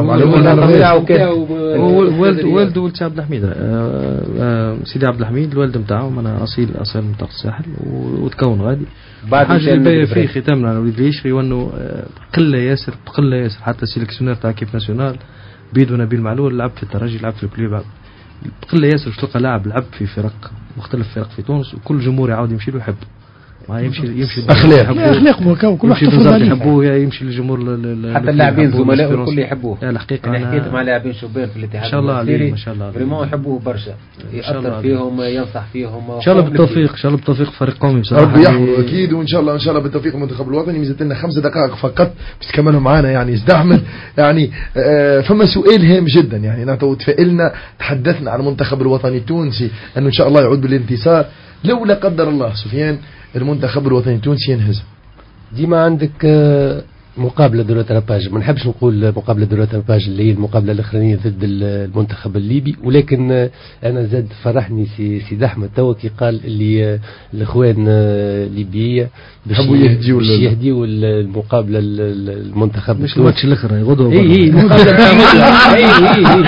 ولد ولد ولد سي عبد الحميد، سيدي عبد الحميد الولد نتاعو، انا اصيل اصيل منطقة الساحل وتكون غادي. بعد حاجة اللي في ختامنا على وليد الهيشري، وانه قلة ياسر قلة ياسر حتى السيلكسيونير تاع كيف ناسيونال بيدو نبيل معلول لعب في الترجي، لعب في الكلوب، بقلة ياسر باش تلقى لاعب لعب في فرق مختلف فرق في تونس، وكل جمهور يعاود يمشي له يحب، ما يمشي يمشي اخلاق اخلاق وكل واحد يحبوه، يمشي للجمهور حتى اللاعبين زملائه الكل يحبوه. الحقيقه انا حكيت مع لاعبين شبان في الاتحاد، ما شاء الله عليه ما شاء الله فريمون يحبوه برشا، يأثر فيهم ينصح فيهم، ان شاء الله بالتوفيق، ان شاء الله بالتوفيق فريق قومي بصراحه ربي يحفظه اكيد، وان شاء الله ان شاء الله بالتوفيق المنتخب الوطني. ميزت لنا خمس دقائق فقط بس تكملوا معنا يعني استحمل يعني. آه فما سؤال هام جدا يعني، نعطوا تفائلنا، تحدثنا عن المنتخب الوطني التونسي انه ان شاء الله يعود بالانتصار، لو لا قدر الله سفيان المنتخب الوطني التونسي ينهزم. ديما عندك مقابلة دورة راباج، ما نحبش نقول مقابلة دورة راباج اللي هي المقابلة الأخرانية ضد المنتخب الليبي، ولكن أنا زاد فرحني سي سيد أحمد توا كي قال اللي الإخوان الليبية باش يهديوا باش يهديوا المقابلة المنتخب مش الماتش الأخر غدوة. إي إي المقابلة نتاع غدوة. إي إي إي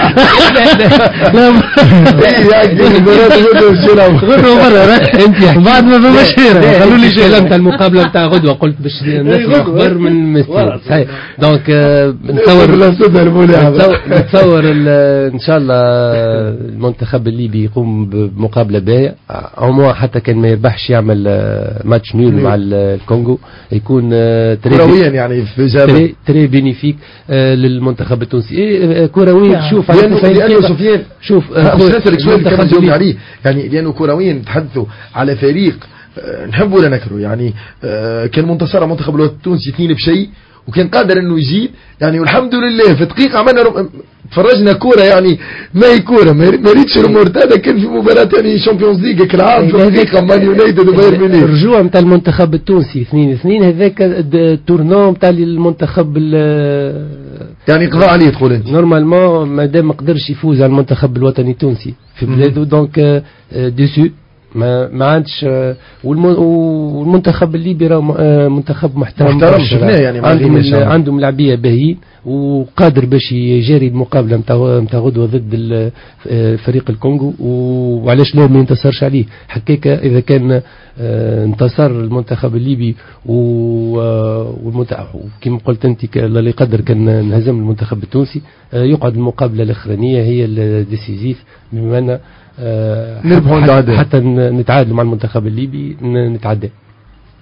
لا غدوة مرة أنت بعد ما فماش خير قالوا لي شيء نتاع المقابلة نتاع غدوة، قلت باش نسمع أخبار من صحيح. دونك نتصور نتصور ان شاء الله المنتخب الليبي يقوم بمقابله باهيه، عموما حتى كان ما يربحش يعمل ماتش نيول مع الكونغو، يكون كرويا يعني في تري, تري بينيفيك للمنتخب التونسي كرويا. شوف لانه سفيان شوف نسالك سؤال كمان جاوبني عليه يعني، لانه كرويا نتحدثوا على فريق نحب ولا نكره يعني، كان منتصر منتخب التونسي اثنين بشيء، وكان قادر انه يزيد يعني، والحمد لله في دقيقه عملنا رم... تفرجنا كوره يعني ما هي كوره ما ريتش المرتده، كان في مباراه يعني شامبيونز ليج كالعاده في دقيقه مان يونايتد وبايرن ميونخ. الرجوع نتاع المنتخب التونسي اثنين اثنين هذاك التورنو نتاع المنتخب يعني قضاء عليه تقول انت نورمالمون ما دام ما قدرش يفوز على المنتخب الوطني التونسي في بلاده، دونك ديسو ما ما عادش. والمنتخب الليبي راه منتخب محترم محترم يعني، عندهم عندهم لاعبيه باهيين وقادر باش يجاري المقابله نتاع نتاع غدوه ضد فريق الكونغو، وعلاش لا ما ينتصرش عليه حكاك. اذا كان انتصر المنتخب الليبي والمنتخب كما قلت انت اللي قدر كان انهزم المنتخب التونسي، يقعد المقابله الاخرانيه هي الديسيزيف، بما ان نربحوا حتى, حتى نتعادل مع المنتخب الليبي نتعدى.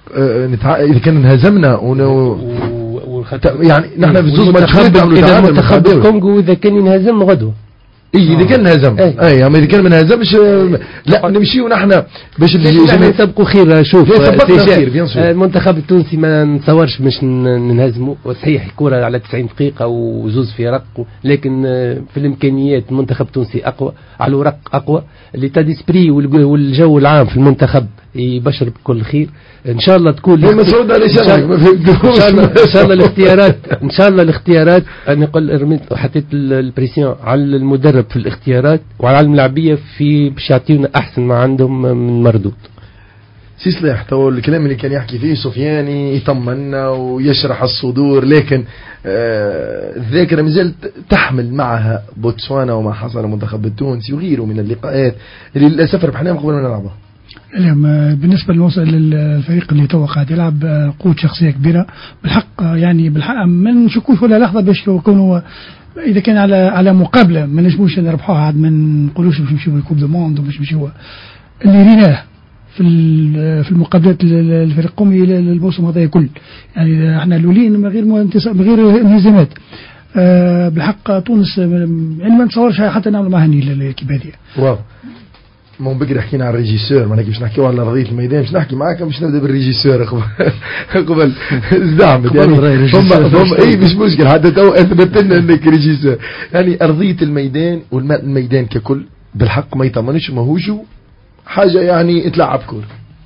نتع... اذا كان انهزمنا ون... و... يعني نحن في زوز ماتشات اذا المنتخب الكونغو اذا كان ينهزم غدوه اي اذا كان نهزم اي اما اذا كان ما نهزمش لا نمشي ونحن باش الجماعه يسبقوا خير. شوف المنتخب التونسي ما نتصورش باش ننهزموا، وصحيح الكره على تسعين دقيقه وزوز في رق، لكن في الامكانيات المنتخب التونسي اقوى على الورق، اقوى ليتا ديسبري والجو العام في المنتخب يبشر بكل خير. ان شاء الله تكون مسعود على شرك ما فهمتوش. ان شاء الله الاختيارات ان شاء الله الاختيارات انا نقول رميت حطيت البريسيون على المدرب في الاختيارات وعلى الملاعبيه في باش يعطيونا احسن ما عندهم من مردود. سي صلاح تو الكلام اللي كان يحكي فيه سفياني يطمنا ويشرح الصدور، لكن آه الذاكره مازالت تحمل معها بوتسوانا وما حصل المنتخب التونسي وغيره من اللقاءات اللي للاسف ربحناهم قبل ما نلعبها. اليوم بالنسبة للفريق اللي تو قاعد يلعب قوة شخصية كبيرة بالحق، يعني بالحق ما نشكوش ولا لحظة باش يكونوا إذا كان على على مقابلة ما نجموش نربحوها، عاد ما نقولوش باش نمشيو الكوب دو موند وباش نمشيو اللي ريناه في في المقابلات الفريق القومي الموسم هذا كل، يعني احنا الاولين من غير من غير انهزامات. أه بالحق تونس يعني ما نتصورش حتى نعمل معها نيل كيف هذه. واو مو بقدر حكينا على الريجيسور، ما نجيش نحكيو على ارضيه الميدان، باش نحكي معاك باش نبدا بالريجيسور قبل زعمت يعني هم هم اي مش مشكل حتى تو اثبت لنا انك ريجيسور. يعني ارضيه الميدان والماء الميدان ككل بالحق ما يطمنش، ماهوش حاجه يعني تلعب كوره.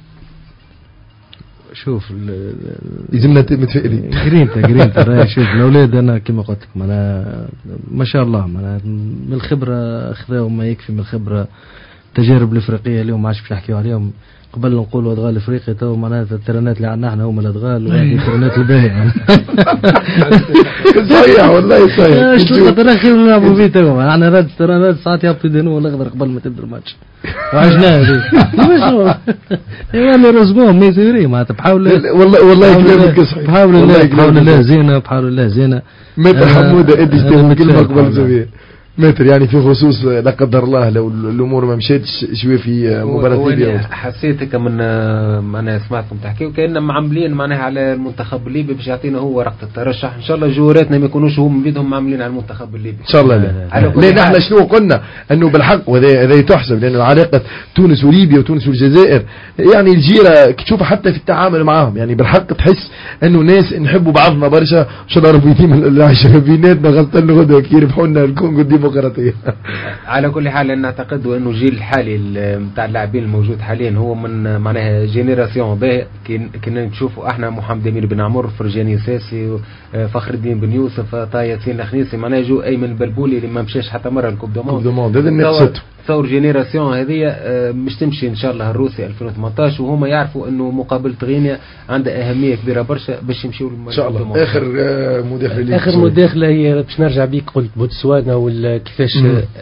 شوف لازمنا متفائلين. جرينتا جرينتا شوف الاولاد انا كما قلت لك انا ما شاء الله من الخبره اخذوا ما يكفي من الخبره. التجارب الافريقيه اليوم ما عادش باش نحكيو عليهم، قبل نقولوا ادغال افريقيا تو معناتها الترنات اللي عندنا احنا هما الادغال وهذه الترنات الباهيه. صحيح والله صحيح. شو ترى خير نلعبوا فيه تو احنا راد الترنات ساعات يعطي دينو الاخضر قبل ما تبدا الماتش. عشناه هذه ايوا رزقهم ما يسيري معناتها بحاول والله والله كلامك صحيح. بحاول الله بحاول الله زينه بحاول الله زينه. متى حموده ادي تقول كلمه قبل زويه متر يعني في خصوص لا قدر الله لو الامور ما مشيتش شويه في مباراه ليبيا. حسيتك من انا سمعتكم تحكيوا كأننا معاملين معناها على المنتخب الليبي باش يعطينا هو ورقه الترشح. ان شاء الله جواراتنا ما يكونوش هم بيدهم عاملين على المنتخب الليبي ان شاء الله. لا لان احنا شنو قلنا انه بالحق وهذا هذا تحسب، لانه علاقه تونس وليبيا وتونس والجزائر يعني الجيره تشوفها حتى في التعامل معهم، يعني بالحق تحس انه ناس نحبوا بعضنا برشا. ان شاء الله ربي يديم العشره بيناتنا غلطنا غدوه كي يربحوا لنا الكونغو الديمقراطيه. على كل حال نعتقد انه الجيل الحالي نتاع اللاعبين الموجود حاليا هو من معناها جينيراسيون باهي. كنا نشوفوا احنا محمد امين بن عمر، فرجاني ساسي، فخر الدين بن يوسف، طه ياسين الخنيسي، معناها جو ايمن البلبولي اللي ما مشاش حتى مره الكوب دو موند. هذا النت تصور جينيراسيون هذه مش تمشي ان شاء الله الروسي ألفين وثمانطاش، وهما يعرفوا انه مقابله غينيا عندها اهميه كبيره برشا باش يمشيوا ان شاء الله. اخر مداخله اخر مداخله هي باش نرجع بيك قلت بوتسوانا ولا كيفاش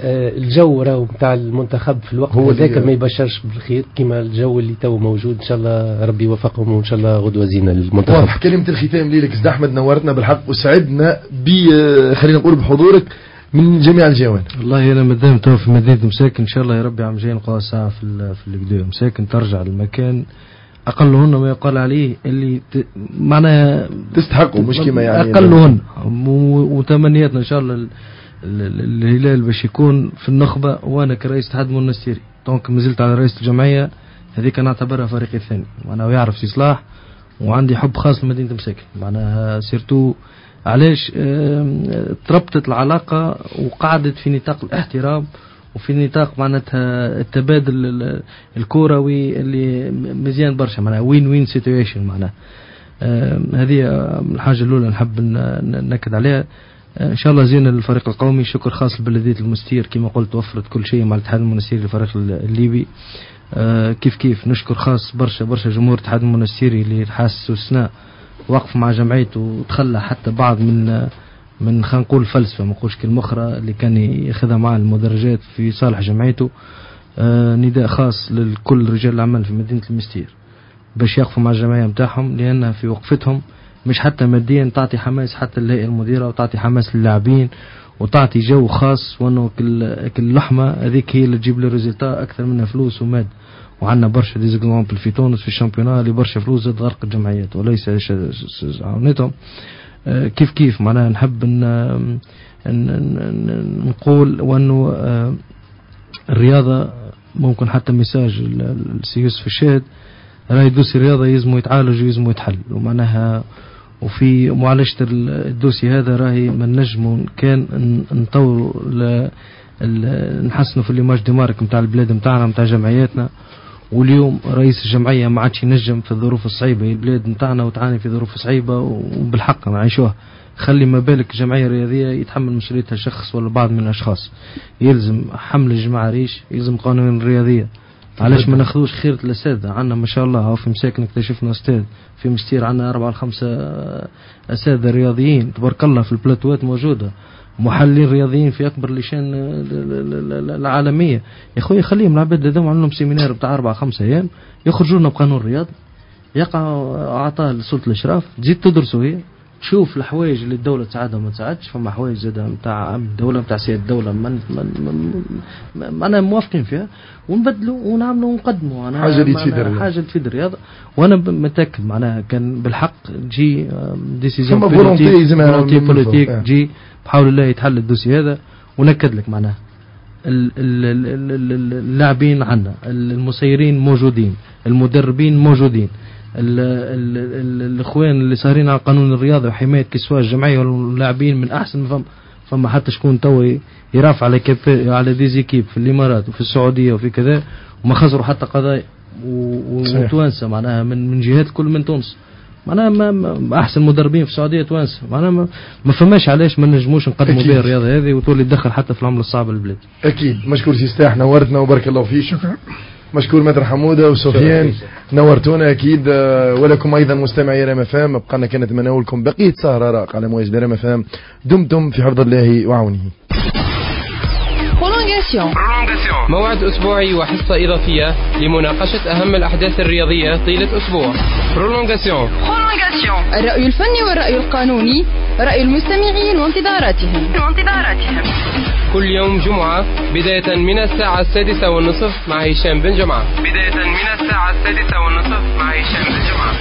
الجو راهو نتاع المنتخب في الوقت هذاك ما يبشرش بالخير كما الجو اللي تو موجود. ان شاء الله ربي يوفقهم وان شاء الله غدوه زينه للمنتخب. كلمه الختام ليك استاذ احمد، نورتنا بالحق وسعدنا ب خلينا نقول بحضورك من جميع الجوانب. والله انا مادام تو في مدينه مساكن ان شاء الله يا ربي عم جاي نقعد ساعه في في القدوه مساكن ترجع للمكان اقلهن ما يقال عليه اللي ت... معناها تستحقوا مش كما يعني اقلهن وتمنياتنا ان شاء الله ال... ال... الهلال باش يكون في النخبه. وانا كرئيس اتحاد المنستيري دونك مازلت على رئيس الجمعيه هذيك نعتبرها فريقي الثاني، معناها يعرف سي صلاح وعندي حب خاص لمدينه مساكن. معناها سيرتو علاش تربطت العلاقة وقعدت في نطاق الاحترام وفي نطاق معناتها التبادل الكروي اللي مزيان برشا، معناها وين وين سيتويشن. معناها هذه الحاجة الأولى نحب نأكد عليها. إن شاء الله زين الفريق القومي. شكر خاص لبلدية المستير كما قلت وفرت كل شيء مع الاتحاد المنستيري للفريق الليبي. كيف كيف نشكر خاص برشا برشا جمهور الاتحاد المنستيري اللي حاس واستثناء وقف مع جمعيته وتخلى حتى بعض من من خلينا نقول فلسفه ما نقولش كلمه اخرى اللي كان ياخذها مع المدرجات في صالح جمعيته. آه نداء خاص لكل رجال العمل في مدينه المستير باش يقفوا مع الجمعيه نتاعهم، لان في وقفتهم مش حتى ماديا تعطي حماس حتى للهيئه المديره وتعطي حماس للاعبين وتعطي جو خاص، وانه كل كل لحمه هذيك هي اللي تجيب لي ريزلتا اكثر منها فلوس وماد. وعندنا برشا ديزيكزامبل في تونس في الشامبيونات اللي برشا فلوس زاد غرق الجمعيات وليس عاونتهم. كيف كيف معناها نحب ان نقول وانه الرياضه ممكن حتى مساج السيوس في الشاهد راهي دوسي الرياضه يلزموا يتعالج ويلزموا يتحل، ومعناها وفي معالجه الدوسي هذا راهي ما نجموا كان نطوروا نحسنوا في ليماج دي مارك نتاع البلاد نتاعنا نتاع جمعياتنا. واليوم رئيس الجمعيه ما عادش ينجم في الظروف الصعيبه، البلاد نتاعنا وتعاني في ظروف صعيبه وبالحق نعيشوها، خلي ما بالك جمعيه رياضيه يتحمل مسؤوليتها شخص ولا بعض من الاشخاص. يلزم حمل الجماعه ريش، يلزم قانون الرياضيه. علاش ما ناخذوش خيرة الاساتذه؟ عندنا ما شاء الله في مساكن اكتشفنا استاذ في مستير، عندنا أربعة خمسة اساتذه رياضيين تبارك الله في البلاتوات موجوده، محللين رياضيين في اكبر لشان العالميه. يا خويا خليهم العباد هذوما عندهم سيمينار بتاع أربعة خمسة ايام يخرجوا لنا بقانون الرياضه، يقع اعطاه لسلطه الاشراف، تزيد تدرسوا هي شوف الحوايج اللي الدوله تساعدها وما تساعدش. فما حوايج زاد نتاع الدوله نتاع سياده الدوله ما انا موافقين فيها ونبدلوا ونعملوا ونقدموا. انا حاجه اللي تفيد الرياضه، حاجه تفيد الرياضه. وانا متاكد معناها كان بالحق تجي ديسيزيون بوليتيك بوليتيك تجي بحول الله يتحل الدوسي هذا. ونكد لك معناها اللاعبين عندنا، المسيرين موجودين، المدربين موجودين، الاخوان اللي صارين على قانون الرياضه وحمايه كسوات الجمعيه واللاعبين من احسن. فما فما حتى شكون تو يرافع على على ديزيكيب في الامارات وفي السعوديه وفي كذا وما خسروا حتى قضايا وتوانسه معناها من من جهات كل من تونس معناها ما احسن مدربين في السعوديه توانسه معناها ما, ما فماش علاش ما نجموش نقدموا بها الرياضه هذه وتولي تدخل حتى في العمله الصعبه للبلاد. اكيد. مشكور سي ستاح، نورتنا وبارك الله فيك. شكرا. مشكور مدر حموده وسفيان، نورتونا اكيد. ولكم ايضا مستمعي ريم اف ام، بقى لنا كانت مناولكم بقيه سهره راق على مواجد ريم اف ام. دمتم في حفظ الله وعونه. موعد أسبوعي وحصة إضافية لمناقشة أهم الأحداث الرياضية طيلة أسبوع. برولونغاسيون. الرأي الفني والرأي القانوني، رأي المستمعين وانتظاراتهم. كل يوم جمعة بداية من الساعة السادسة والنصف مع هشام بن جمعة. بداية من الساعة السادسة والنصف مع هشام بن جمعة.